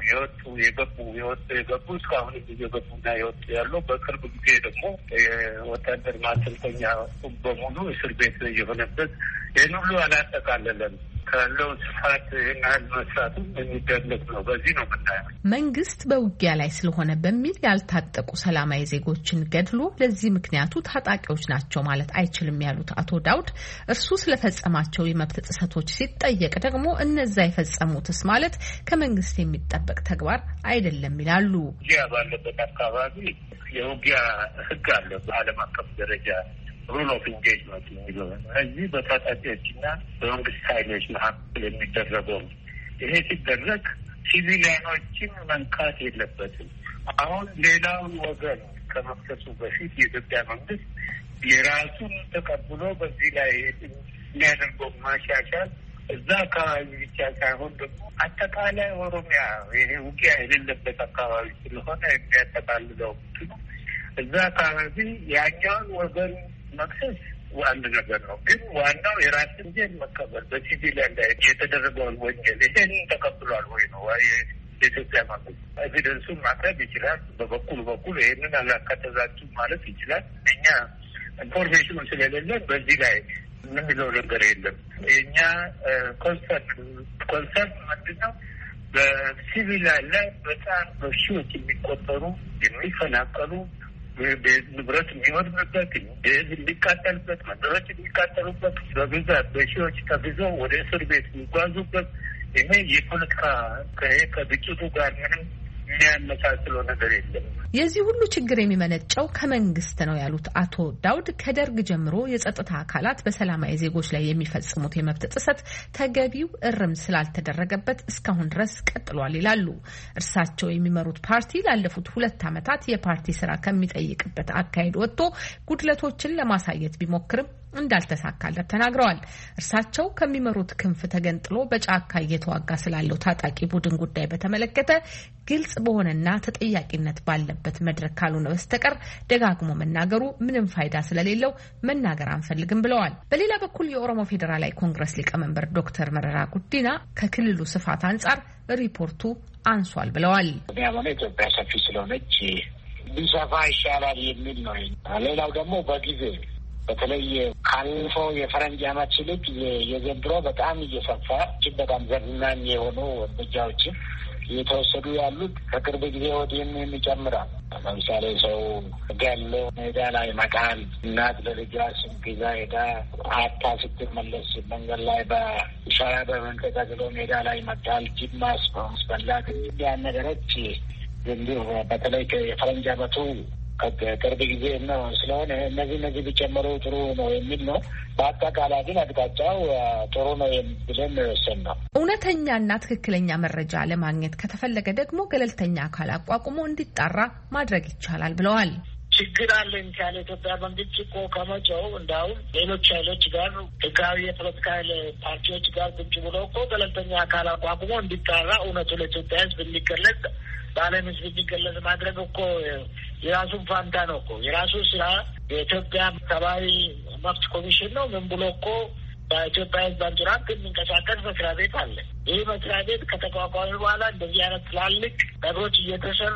የገቡ እስካሁን እየገቡና የወጡ ያለው። በቅርብ ጊዜ ደግሞ የወታደር ማሰልጠኛ በሙሉ እስር ቤት የሆነበት ይህን ሁሉ አላጠቃለለም። ካለው ስፋት ያህል መስራቱ የሚደለቅ ነው። በዚህ ነው ምናየው። መንግስት በውጊያ ላይ ስለሆነ በሚል ያልታጠቁ ሰላማዊ ዜጎችን ገድሎ ለዚህ ምክንያቱ ታጣቂዎች ናቸው ማለት አይችልም ያሉት አቶ ዳውድ እርሱ ስለፈጸማቸው የመብት ጥሰቶች ሲጠየቅ ደግሞ እነዛ የፈጸሙትስ ማለት ከመንግስት የሚጠበቅ ተግባር አይደለም ይላሉ። ውጊያ ባለበት አካባቢ የውጊያ ህግ አለ በዓለም አቀፍ ደረጃ ሩል ኦፍ ኢንጌጅመንት የሚለው እዚህ በታጣቂዎችና በመንግስት ኃይሎች መካከል የሚደረገው ይሄ ሲደረግ ሲቪሊያኖችን መንካት የለበትም። አሁን ሌላውን ወገን ከመክሰሱ በፊት የኢትዮጵያ መንግስት የራሱን ተቀብሎ በዚህ ላይ የሚያደርገው ማሻሻል እዛ አካባቢ ብቻ ሳይሆን ደግሞ አጠቃላይ ኦሮሚያ ይሄ ውጊያ የሌለበት አካባቢ ስለሆነ የሚያጠቃልለው እዛ አካባቢ ያኛውን ወገን መክሰስ አንድ ነገር ነው። ግን ዋናው የራስን ጀን መቀበል በሲቪሊያን ላይ የተደረገውን ወንጀል ይሄን ተቀብሏል ወይ ነው የኢትዮጵያ መንግስት ኤቪደንሱን ማቅረብ ይችላል። በበኩሉ ይሄንን አላካተታችሁ ማለት ይችላል። እኛ ኢንፎርሜሽኑ ስለሌለን በዚህ ላይ የምንለው ነገር የለም። የእኛ ኮንሰርት ምንድነው? በሲቪሊያን ላይ በጣም በሺዎች የሚቆጠሩ የሚፈናቀሉ ንብረት የሚወድምበት ህዝብ የሚቃጠልበት መንደሮች የሚቃጠሉበት በብዛት በሺዎች ተብዘው ወደ እስር ቤት የሚጓዙበት ይሄ የፖለቲካ ከግጭቱ ጋር ምንም የሚያመሳስለው ነገር የለም። የዚህ ሁሉ ችግር የሚመነጨው ከመንግስት ነው ያሉት አቶ ዳውድ ከደርግ ጀምሮ የጸጥታ አካላት በሰላማዊ ዜጎች ላይ የሚፈጽሙት የመብት ጥሰት ተገቢው እርምት ስላልተደረገበት እስካሁን ድረስ ቀጥሏል ይላሉ። እርሳቸው የሚመሩት ፓርቲ ላለፉት 2 ዓመታት የፓርቲ ስራ ከሚጠይቅበት አካሄድ ወጥቶ ጉድለቶችን ለማሳየት ቢሞክርም እንዳልተሳካለት ተናግረዋል። እርሳቸው ከሚመሩት ክንፍ ተገንጥሎ በጫካ እየተዋጋ ስላለው ታጣቂ ቡድን ጉዳይ በተመለከተ ግልጽ በሆነና ተጠያቂነት ባለበት መድረክ ካልሆነ በስተቀር ደጋግሞ መናገሩ ምንም ፋይዳ ስለሌለው መናገር አንፈልግም ብለዋል። በሌላ በኩል የኦሮሞ ፌዴራላዊ ኮንግረስ ሊቀመንበር ዶክተር መረራ ጉዲና ከክልሉ ስፋት አንጻር ሪፖርቱ አንሷል ብለዋል። ኢትዮጵያ ሰፊ ስለሆነች ቢሰፋ ይሻላል የሚል ነው። ሌላው ደግሞ በጊዜ በተለይ ካለፈው የፈረንጅ ዓመት ይልቅ የዘንድሮ በጣም እየሰፋ እጅግ በጣም ዘግናኝ የሆኑ እርምጃዎችን እየተወሰዱ ያሉት ከቅርብ ጊዜ ወዲህም የሚጨምራል። ለምሳሌ ሰው ገሎ ሜዳ ላይ መጣል፣ እናት ለልጇ ስንቅ ይዛ ሄዳ አታ ስትመለስ መንገድ ላይ በሻራ በመንቀሳቀስ ሜዳ ላይ መጣል፣ ጅብ ማስበላት ያን ነገሮች እንዲሁ በተለይ የፈረንጅ ዓመቱ ቅርብ ጊዜ ነው ስለሆነ እነዚህ ቢጨመሩ ጥሩ ነው የሚል ነው። በአጠቃላይ ግን አቅጣጫው ጥሩ ነው ብለን ወሰን ነው። እውነተኛና ትክክለኛ መረጃ ለማግኘት ከተፈለገ ደግሞ ገለልተኛ አካል አቋቁሞ እንዲጣራ ማድረግ ይቻላል ብለዋል። ችግር አለን ካለ ኢትዮጵያ መንግስት እኮ ከመጪው እንዳውም ሌሎች ኃይሎች ጋር ህጋዊ የፖለቲካ ፓርቲዎች ጋር ቁጭ ብሎ እኮ ገለልተኛ አካል አቋቁሞ እንዲጣራ እውነቱ ለኢትዮጵያ ሕዝብ እንዲገለጽ በዓለም ሕዝብ እንዲገለጽ ማድረግ እኮ የራሱን ፋንታ ነው እኮ የራሱ ስራ። የኢትዮጵያ ሰብአዊ መብት ኮሚሽን ነው ምን ብሎ እኮ በኢትዮጵያ ሕዝብ አንጡራን የሚንቀሳቀስ መስሪያ ቤት አለ። ይህ መስሪያ ቤት ከተቋቋመ በኋላ እንደዚህ አይነት ትላልቅ ነገሮች እየተሰሩ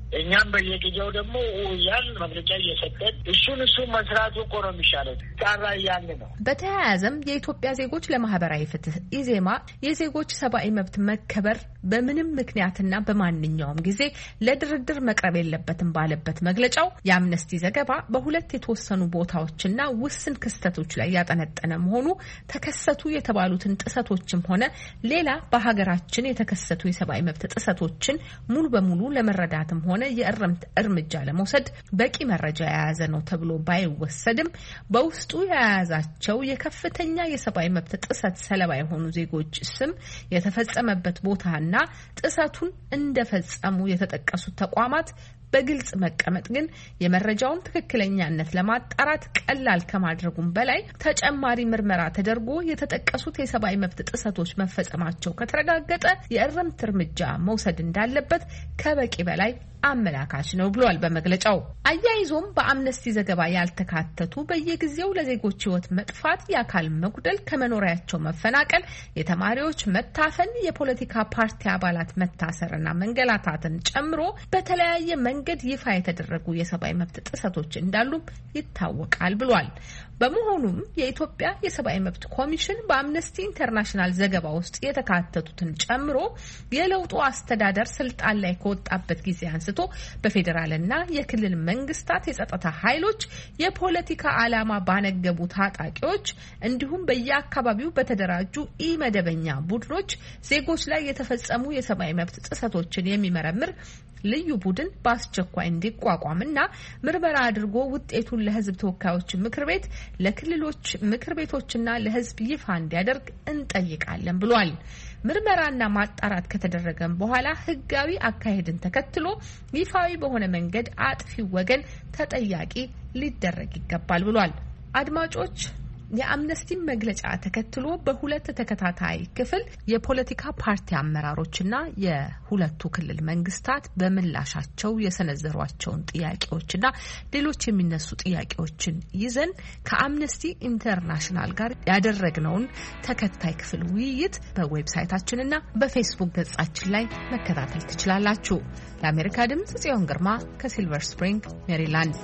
እኛም በየጊዜው ደግሞ ያን መግለጫ እየሰጠን እሱን መስራቱ እኮ ነው የሚሻለው። ጣራ ያን ነው። በተያያዘም የኢትዮጵያ ዜጎች ለማህበራዊ ፍትህ ኢዜማ የዜጎች ሰብአዊ መብት መከበር በምንም ምክንያትና በማንኛውም ጊዜ ለድርድር መቅረብ የለበትም ባለበት መግለጫው የአምነስቲ ዘገባ በሁለት የተወሰኑ ቦታዎችና ውስን ክስተቶች ላይ ያጠነጠነ መሆኑ ተከሰቱ የተባሉትን ጥሰቶችም ሆነ ሌላ በሀገራችን የተከሰቱ የሰብአዊ መብት ጥሰቶችን ሙሉ በሙሉ ለመረዳትም ሆነ የእርምት እርምጃ ለመውሰድ በቂ መረጃ የያዘ ነው ተብሎ ባይወሰድም በውስጡ የያዛቸው የከፍተኛ የሰብአዊ መብት ጥሰት ሰለባ የሆኑ ዜጎች ስም የተፈጸመበት ቦታና ጥሰቱን እንደፈጸሙ የተጠቀሱት ተቋማት በግልጽ መቀመጥ ግን የመረጃውን ትክክለኛነት ለማጣራት ቀላል ከማድረጉም በላይ ተጨማሪ ምርመራ ተደርጎ የተጠቀሱት የሰብአዊ መብት ጥሰቶች መፈጸማቸው ከተረጋገጠ የእርምት እርምጃ መውሰድ እንዳለበት ከበቂ በላይ አመላካች ነው ብሏል በመግለጫው። አያይዞም በአምነስቲ ዘገባ ያልተካተቱ በየጊዜው ለዜጎች ሕይወት መጥፋት፣ የአካል መጉደል፣ ከመኖሪያቸው መፈናቀል፣ የተማሪዎች መታፈን፣ የፖለቲካ ፓርቲ አባላት መታሰርና መንገላታትን ጨምሮ በተለያየ መንገድ ይፋ የተደረጉ የሰብአዊ መብት ጥሰቶች እንዳሉም ይታወቃል ብሏል። በመሆኑም የኢትዮጵያ የሰብአዊ መብት ኮሚሽን በአምነስቲ ኢንተርናሽናል ዘገባ ውስጥ የተካተቱትን ጨምሮ የለውጡ አስተዳደር ስልጣን ላይ ከወጣበት ጊዜ አንስቶ በፌዴራልና የክልል መንግስታት የጸጥታ ኃይሎች የፖለቲካ ዓላማ ባነገቡ ታጣቂዎች እንዲሁም በየአካባቢው በተደራጁ ኢመደበኛ ቡድኖች ዜጎች ላይ የተፈጸሙ የሰብአዊ መብት ጥሰቶችን የሚመረምር ልዩ ቡድን በአስቸኳይ እንዲቋቋምና ምርመራ አድርጎ ውጤቱን ለሕዝብ ተወካዮች ምክር ቤት፣ ለክልሎች ምክር ቤቶችና ለሕዝብ ይፋ እንዲያደርግ እንጠይቃለን ብሏል። ምርመራና ማጣራት ከተደረገም በኋላ ሕጋዊ አካሄድን ተከትሎ ይፋዊ በሆነ መንገድ አጥፊው ወገን ተጠያቂ ሊደረግ ይገባል ብሏል። አድማጮች የአምነስቲ መግለጫ ተከትሎ በሁለት ተከታታይ ክፍል የፖለቲካ ፓርቲ አመራሮችና የሁለቱ ክልል መንግስታት በምላሻቸው የሰነዘሯቸውን ጥያቄዎችና ሌሎች የሚነሱ ጥያቄዎችን ይዘን ከአምነስቲ ኢንተርናሽናል ጋር ያደረግነውን ተከታይ ክፍል ውይይት በዌብሳይታችንና በፌስቡክ ገጻችን ላይ መከታተል ትችላላችሁ። ለአሜሪካ ድምጽ ጽዮን ግርማ ከሲልቨር ስፕሪንግ ሜሪላንድ።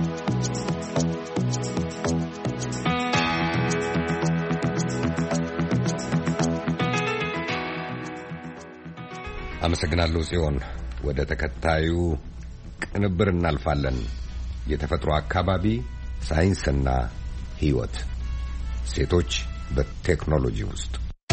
አመሰግናለሁ ጽዮን። ወደ ተከታዩ ቅንብር እናልፋለን። የተፈጥሮ አካባቢ፣ ሳይንስና ሕይወት፣ ሴቶች በቴክኖሎጂ ውስጥ።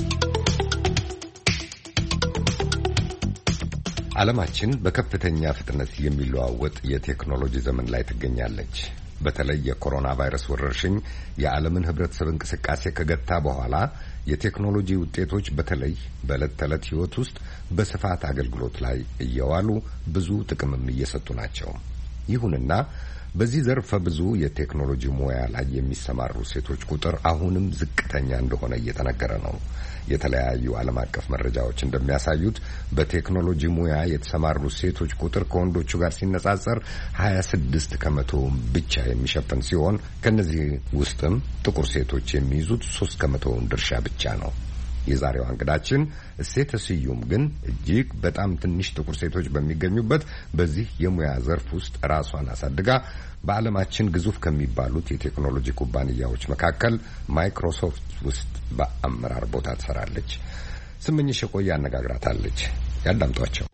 ዓለማችን በከፍተኛ ፍጥነት የሚለዋወጥ የቴክኖሎጂ ዘመን ላይ ትገኛለች። በተለይ የኮሮና ቫይረስ ወረርሽኝ የዓለምን ሕብረተሰብ እንቅስቃሴ ከገታ በኋላ የቴክኖሎጂ ውጤቶች በተለይ በዕለት ተዕለት ሕይወት ውስጥ በስፋት አገልግሎት ላይ እየዋሉ ብዙ ጥቅምም እየሰጡ ናቸው። ይሁንና በዚህ ዘርፈ ብዙ የቴክኖሎጂ ሙያ ላይ የሚሰማሩ ሴቶች ቁጥር አሁንም ዝቅተኛ እንደሆነ እየተነገረ ነው። የተለያዩ ዓለም አቀፍ መረጃዎች እንደሚያሳዩት በቴክኖሎጂ ሙያ የተሰማሩ ሴቶች ቁጥር ከወንዶቹ ጋር ሲነጻጸር 26 ከመቶውን ብቻ የሚሸፍን ሲሆን ከነዚህ ውስጥም ጥቁር ሴቶች የሚይዙት 3 ከመቶውን ድርሻ ብቻ ነው። የዛሬው እንግዳችን እሴተ ስዩም ግን እጅግ በጣም ትንሽ ጥቁር ሴቶች በሚገኙበት በዚህ የሙያ ዘርፍ ውስጥ ራሷን አሳድጋ በዓለማችን ግዙፍ ከሚባሉት የቴክኖሎጂ ኩባንያዎች መካከል ማይክሮሶፍት ውስጥ በአመራር ቦታ ትሰራለች። ስምኝሽ ቆያ አነጋግራታለች። ያዳምጧቸው።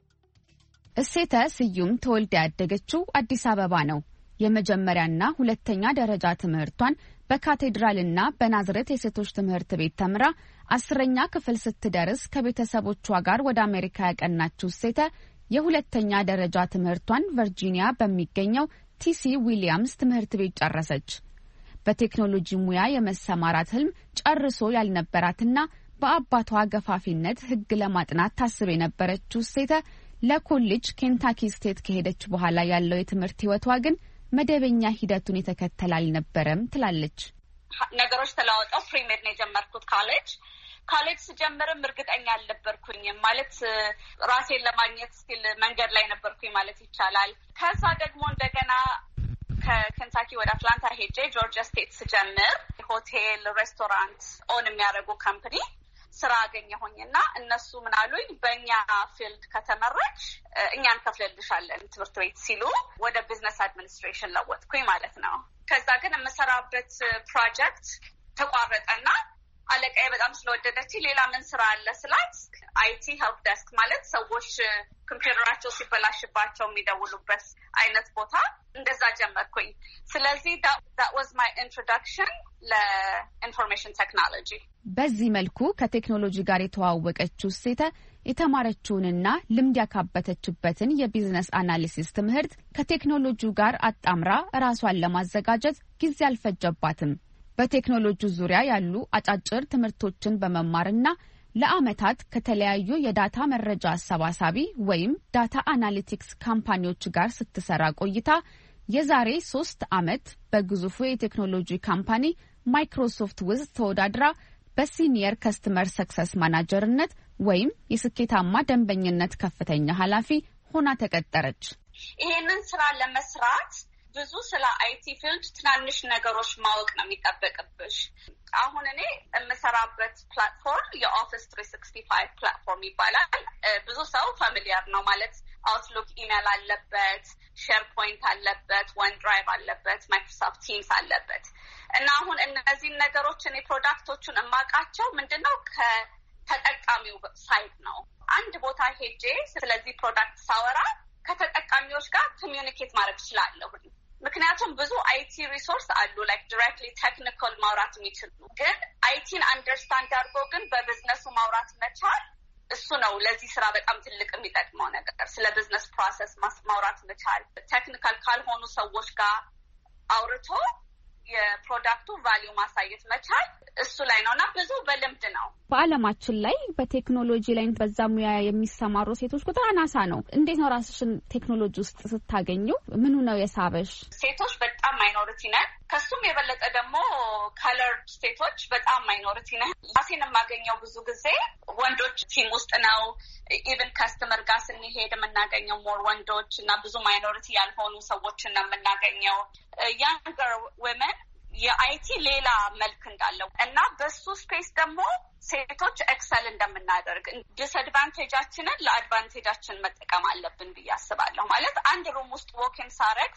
እሴተ ስዩም ተወልዳ ያደገችው አዲስ አበባ ነው። የመጀመሪያና ሁለተኛ ደረጃ ትምህርቷን በካቴድራልና በናዝሬት የሴቶች ትምህርት ቤት ተምራ 10ኛ ክፍል ስትደርስ ከቤተሰቦቿ ጋር ወደ አሜሪካ ያቀናችው እሴተ የሁለተኛ ደረጃ ትምህርቷን ቨርጂኒያ በሚገኘው ቲሲ ዊሊያምስ ትምህርት ቤት ጨረሰች። በቴክኖሎጂ ሙያ የመሰማራት ህልም ጨርሶ ያልነበራትና በአባቷ ገፋፊነት ሕግ ለማጥናት ታስብ የነበረችው እሴተ ለኮሌጅ ኬንታኪ ስቴት ከሄደች በኋላ ያለው የትምህርት ህይወቷ ግን መደበኛ ሂደቱን የተከተለ አልነበረም ትላለች። ነገሮች ተለዋውጠው ፕሪሜድ ነው የጀመርኩት። ካሌጅ ስጀምርም እርግጠኛ አልነበርኩኝም። ማለት ራሴን ለማግኘት ስቲል መንገድ ላይ ነበርኩኝ ማለት ይቻላል። ከዛ ደግሞ እንደገና ከኬንታኪ ወደ አትላንታ ሄጄ ጆርጂያ ስቴት ስጀምር ሆቴል፣ ሬስቶራንት ኦን የሚያደርጉ ካምፕኒ ስራ አገኘሁኝና እነሱ ምን አሉኝ፣ በእኛ ፊልድ ከተመረች እኛን ከፍለልሻለን ትምህርት ቤት ሲሉ ወደ ቢዝነስ አድሚኒስትሬሽን ለወጥኩኝ ማለት ነው። ከዛ ግን የምሰራበት ፕሮጀክት ተቋረጠና አለቃዬ በጣም ስለወደደች ሌላ ምን ስራ አለ ስላት አይቲ ሄልፕ ዴስክ ማለት ሰዎች ኮምፒውተራቸው ሲበላሽባቸው የሚደውሉበት አይነት ቦታ እንደዛ ጀመርኩኝ። ስለዚህ that was my introduction ለኢንፎርሜሽን ቴክኖሎጂ። በዚህ መልኩ ከቴክኖሎጂ ጋር የተዋወቀችው ሴተ የተማረችውንና ልምድ ያካበተችበትን የቢዝነስ አናሊሲስ ትምህርት ከቴክኖሎጂው ጋር አጣምራ ራሷን ለማዘጋጀት ጊዜ አልፈጀባትም። በቴክኖሎጂ ዙሪያ ያሉ አጫጭር ትምህርቶችን በመማርና ለአመታት ከተለያዩ የዳታ መረጃ አሰባሳቢ ወይም ዳታ አናሊቲክስ ካምፓኒዎች ጋር ስትሰራ ቆይታ የዛሬ 3 ዓመት በግዙፉ የቴክኖሎጂ ካምፓኒ ማይክሮሶፍት ውስጥ ተወዳድራ በሲኒየር ከስተመር ሰክሰስ ማናጀርነት ወይም የስኬታማ ደንበኝነት ከፍተኛ ኃላፊ ሆና ተቀጠረች። ይሄንን ስራ ለመስራት ብዙ ስለ አይቲ ፊልድ ትናንሽ ነገሮች ማወቅ ነው የሚጠበቅብሽ። አሁን እኔ የምሰራበት ፕላትፎርም የኦፊስ 365 ፕላትፎርም ይባላል። ብዙ ሰው ፋሚሊያር ነው ማለት አውትሉክ ኢሜል አለበት፣ ሼር ፖይንት አለበት፣ ወን ድራይቭ አለበት፣ ማይክሮሶፍት ቲምስ አለበት እና አሁን እነዚህን ነገሮች እኔ ፕሮዳክቶቹን የማውቃቸው ምንድነው ከተጠቃሚው ሳይድ ነው። አንድ ቦታ ሄጄ ስለዚህ ፕሮዳክት ሳወራ ከተጠቃሚዎች ጋር ኮሚዩኒኬት ማድረግ እችላለሁ። ምክንያቱም ብዙ አይቲ ሪሶርስ አሉ ላይክ ዳይሬክትሊ ቴክኒካል ማውራት የሚችሉ ግን አይቲን አንደርስታንድ አድርጎ ግን በቢዝነሱ ማውራት መቻል እሱ ነው ለዚህ ስራ በጣም ትልቅ የሚጠቅመው ነገር። ስለ ቢዝነስ ፕሮሰስ ማውራት መቻል ቴክኒካል ካልሆኑ ሰዎች ጋር አውርቶ የፕሮዳክቱ ቫልዩ ማሳየት መቻል እሱ ላይ ነውና ብዙ በልምድ ነው። በአለማችን ላይ በቴክኖሎጂ ላይ በዛ ሙያ የሚሰማሩ ሴቶች ቁጥር አናሳ ነው። እንዴት ነው ራስሽን ቴክኖሎጂ ውስጥ ስታገኙ ምኑ ነው የሳበሽ? ሴቶች በጣም ማይኖሪቲ ነን። ከሱም የበለጠ ደግሞ ከለርድ ሴቶች በጣም ማይኖሪቲ ነን። ራሴን የማገኘው ብዙ ጊዜ ወንዶች ቲም ውስጥ ነው። ኢቨን ከስተመር ጋር ስንሄድ የምናገኘው ሞር ወንዶች እና ብዙ ማይኖሪቲ ያልሆኑ ሰዎችን ነው የምናገኘው። ያንገር ወመን የአይቲ ሌላ መልክ እንዳለው እና በሱ ስፔስ ደግሞ ሴቶች ኤክሰል እንደምናደርግ ዲስአድቫንቴጃችንን ለአድቫንቴጃችን መጠቀም አለብን ብዬ አስባለሁ። ማለት አንድ ሩም ውስጥ ዎክን ሳረግ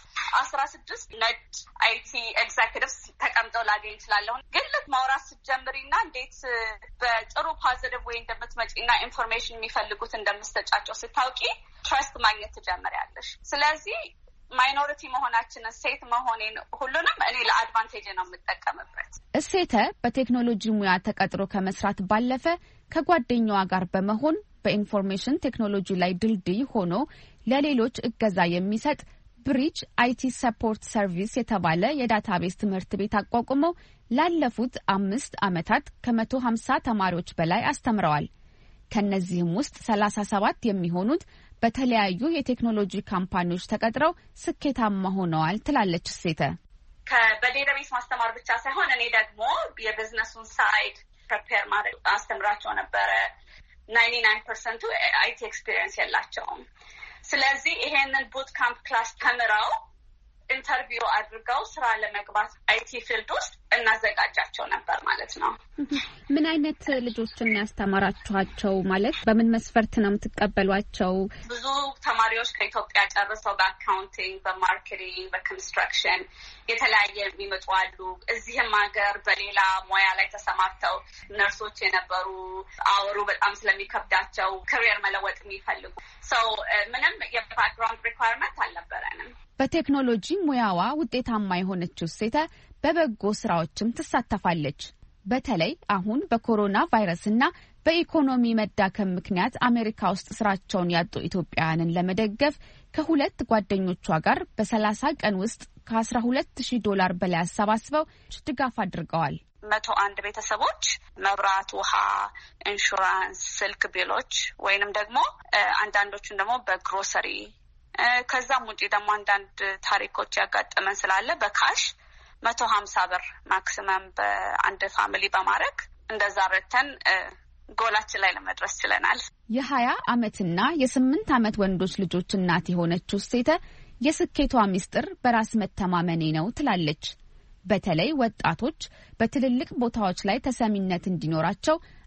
16 ነጭ አይቲ ኤግዜኪቲቭስ ተቀምጠው ላገኝ እችላለሁ። ግን ልክ ማውራት ስትጀምሪና እንዴት በጥሩ ፖዚቲቭ ወይ እንደምትመጪና ኢንፎርሜሽን የሚፈልጉት እንደምትሰጫቸው ስታውቂ ትረስት ማግኘት ትጀምሪያለሽ። ስለዚህ ማይኖሪቲ መሆናችንን ሴት መሆኔን ሁሉንም እኔ ለአድቫንቴጅ ነው የምጠቀምበት። እሴተ በቴክኖሎጂ ሙያ ተቀጥሮ ከመስራት ባለፈ ከጓደኛዋ ጋር በመሆን በኢንፎርሜሽን ቴክኖሎጂ ላይ ድልድይ ሆኖ ለሌሎች እገዛ የሚሰጥ ብሪጅ አይቲ ሰፖርት ሰርቪስ የተባለ የዳታቤዝ ትምህርት ቤት አቋቁመው ላለፉት 5 ዓመታት ከ150 ተማሪዎች በላይ አስተምረዋል። ከነዚህም ውስጥ 37 የሚሆኑት በተለያዩ የቴክኖሎጂ ካምፓኒዎች ተቀጥረው ስኬታማ ሆነዋል ትላለች ሴተ። በዴታቤዝ ማስተማር ብቻ ሳይሆን እኔ ደግሞ የቢዝነሱን ሳይድ ፕሪፔር ማድረግ አስተምራቸው ነበረ። 99% አይቲ ኤክስፒሪየንስ የላቸውም። ስለዚህ ይሄንን ቡት ካምፕ ክላስ ተምረው ኢንተርቪው አድርገው ስራ ለመግባት አይቲ ፊልድ ውስጥ እናዘጋጃቸው ነበር ማለት ነው። ምን አይነት ልጆችን ያስተማራችኋቸው? ማለት በምን መስፈርት ነው የምትቀበሏቸው? ብዙ ተማሪዎች ከኢትዮጵያ ጨርሰው በአካውንቲንግ፣ በማርኬቲንግ፣ በኮንስትራክሽን የተለያየ የሚመጡ አሉ። እዚህም ሀገር በሌላ ሙያ ላይ ተሰማርተው ነርሶች የነበሩ አወሩ በጣም ስለሚከብዳቸው ካሪየር መለወጥ የሚፈልጉ ሰው ምንም የባክግራውንድ ሪኳየርመንት አልነበረንም። በቴክኖሎጂ ሙያዋ ውጤታማ የሆነችው ሴተ በበጎ ስራዎችም ትሳተፋለች። በተለይ አሁን በኮሮና ቫይረስና በኢኮኖሚ መዳከም ምክንያት አሜሪካ ውስጥ ስራቸውን ያጡ ኢትዮጵያውያንን ለመደገፍ ከ2 ጓደኞቿ ጋር በ30 ቀን ውስጥ $12,000 በላይ አሰባስበው ድጋፍ አድርገዋል። 101 ቤተሰቦች መብራት፣ ውሃ፣ ኢንሹራንስ፣ ስልክ ቢሎች ወይንም ደግሞ አንዳንዶቹን ደግሞ በግሮሰሪ ከዛም ውጪ ደግሞ አንዳንድ ታሪኮች ያጋጠመን ስላለ በካሽ $150 ማክሲመም በአንድ ፋሚሊ በማድረግ እንደዛ ረተን ጎላችን ላይ ለመድረስ ችለናል። የ20 ዓመትና የ8 ዓመት ወንዶች ልጆች እናት የሆነችው ሴተ የስኬቷ ሚስጥር በራስ መተማመኔ ነው ትላለች። በተለይ ወጣቶች በትልልቅ ቦታዎች ላይ ተሰሚነት እንዲኖራቸው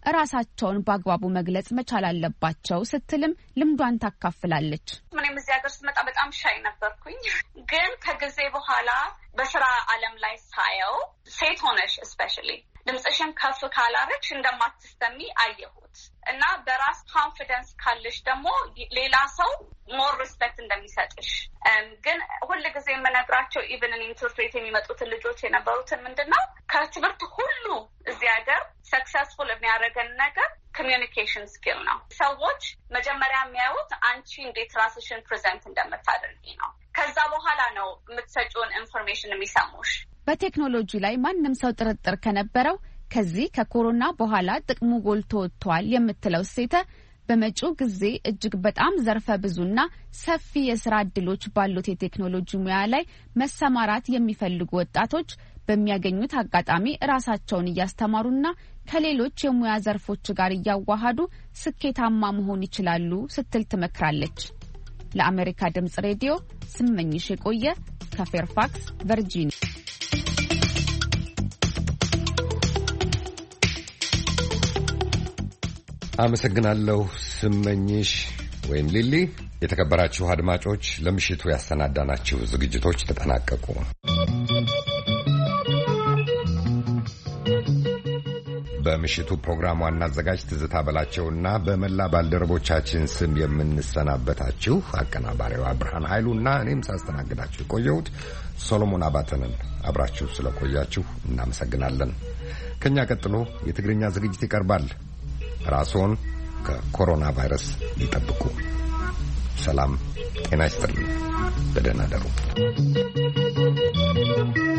ራሳቸውን በአግባቡ መግለጽ መቻል አለባቸው ስትልም ልምዷን ታካፍላለች። ምንም እዚህ ሀገር ስመጣ በጣም ሻይ ነበርኩኝ፣ ግን ከጊዜ በኋላ በስራ ዓለም ላይ ሳየው ሴት ሆነሽ ስፔሻሊ ድምጽሽን ከፍ ካላረግሽ እንደማትሰሚ አየሁት እና በራስ ኮንፊደንስ ካለሽ ደግሞ ሌላ ሰው ሞር ሪስፔክት እንደሚሰጥሽ ግን ሁልጊዜ የምነግራቸው ኢቨን ኢን ትምህርት ቤት የሚመጡትን ልጆች የነበሩትን ምንድነው ከትምህርት ሁሉ እዚህ ሀገር ሰክሰስፉል የሚያደርገን ነገር ኮሚዩኒኬሽን ስኪል ነው። ሰዎች መጀመሪያ የሚያዩት አንቺ እንዴት ራስሽን ፕሬዘንት እንደምታደርጊ ነው። ከዛ በኋላ ነው የምትሰጪውን ኢንፎርሜሽን የሚሰሙሽ። በቴክኖሎጂ ላይ ማንም ሰው ጥርጥር ከነበረው ከዚህ ከኮሮና በኋላ ጥቅሙ ጎልቶ ወጥቷል የምትለው ሴተ በመጪው ጊዜ እጅግ በጣም ዘርፈ ብዙና ሰፊ የስራ ዕድሎች ባሉት የቴክኖሎጂ ሙያ ላይ መሰማራት የሚፈልጉ ወጣቶች በሚያገኙት አጋጣሚ ራሳቸውን እያስተማሩና ከሌሎች የሙያ ዘርፎች ጋር እያዋሃዱ ስኬታማ መሆን ይችላሉ ስትል ትመክራለች። ለአሜሪካ ድምጽ ሬዲዮ ስመኝሽ የቆየ ከፌርፋክስ ቨርጂኒያ። አመሰግናለሁ ስመኝሽ ወይም ሊሊ። የተከበራችሁ አድማጮች ለምሽቱ ያሰናዳናችሁ ዝግጅቶች ተጠናቀቁ። በምሽቱ ፕሮግራም ዋና አዘጋጅ ትዝታ በላቸውና በመላ ባልደረቦቻችን ስም የምንሰናበታችሁ አቀናባሪዋ ብርሃን ኃይሉና እኔም ሳስተናግዳችሁ የቆየሁት ሶሎሞን አባተንን አብራችሁ ስለቆያችሁ እናመሰግናለን። ከኛ ቀጥሎ የትግርኛ ዝግጅት ይቀርባል። ራስዎን ከኮሮና ቫይረስ ይጠብቁ። ሰላም ጤና ይስጥልኝ። በደህና ደሩ።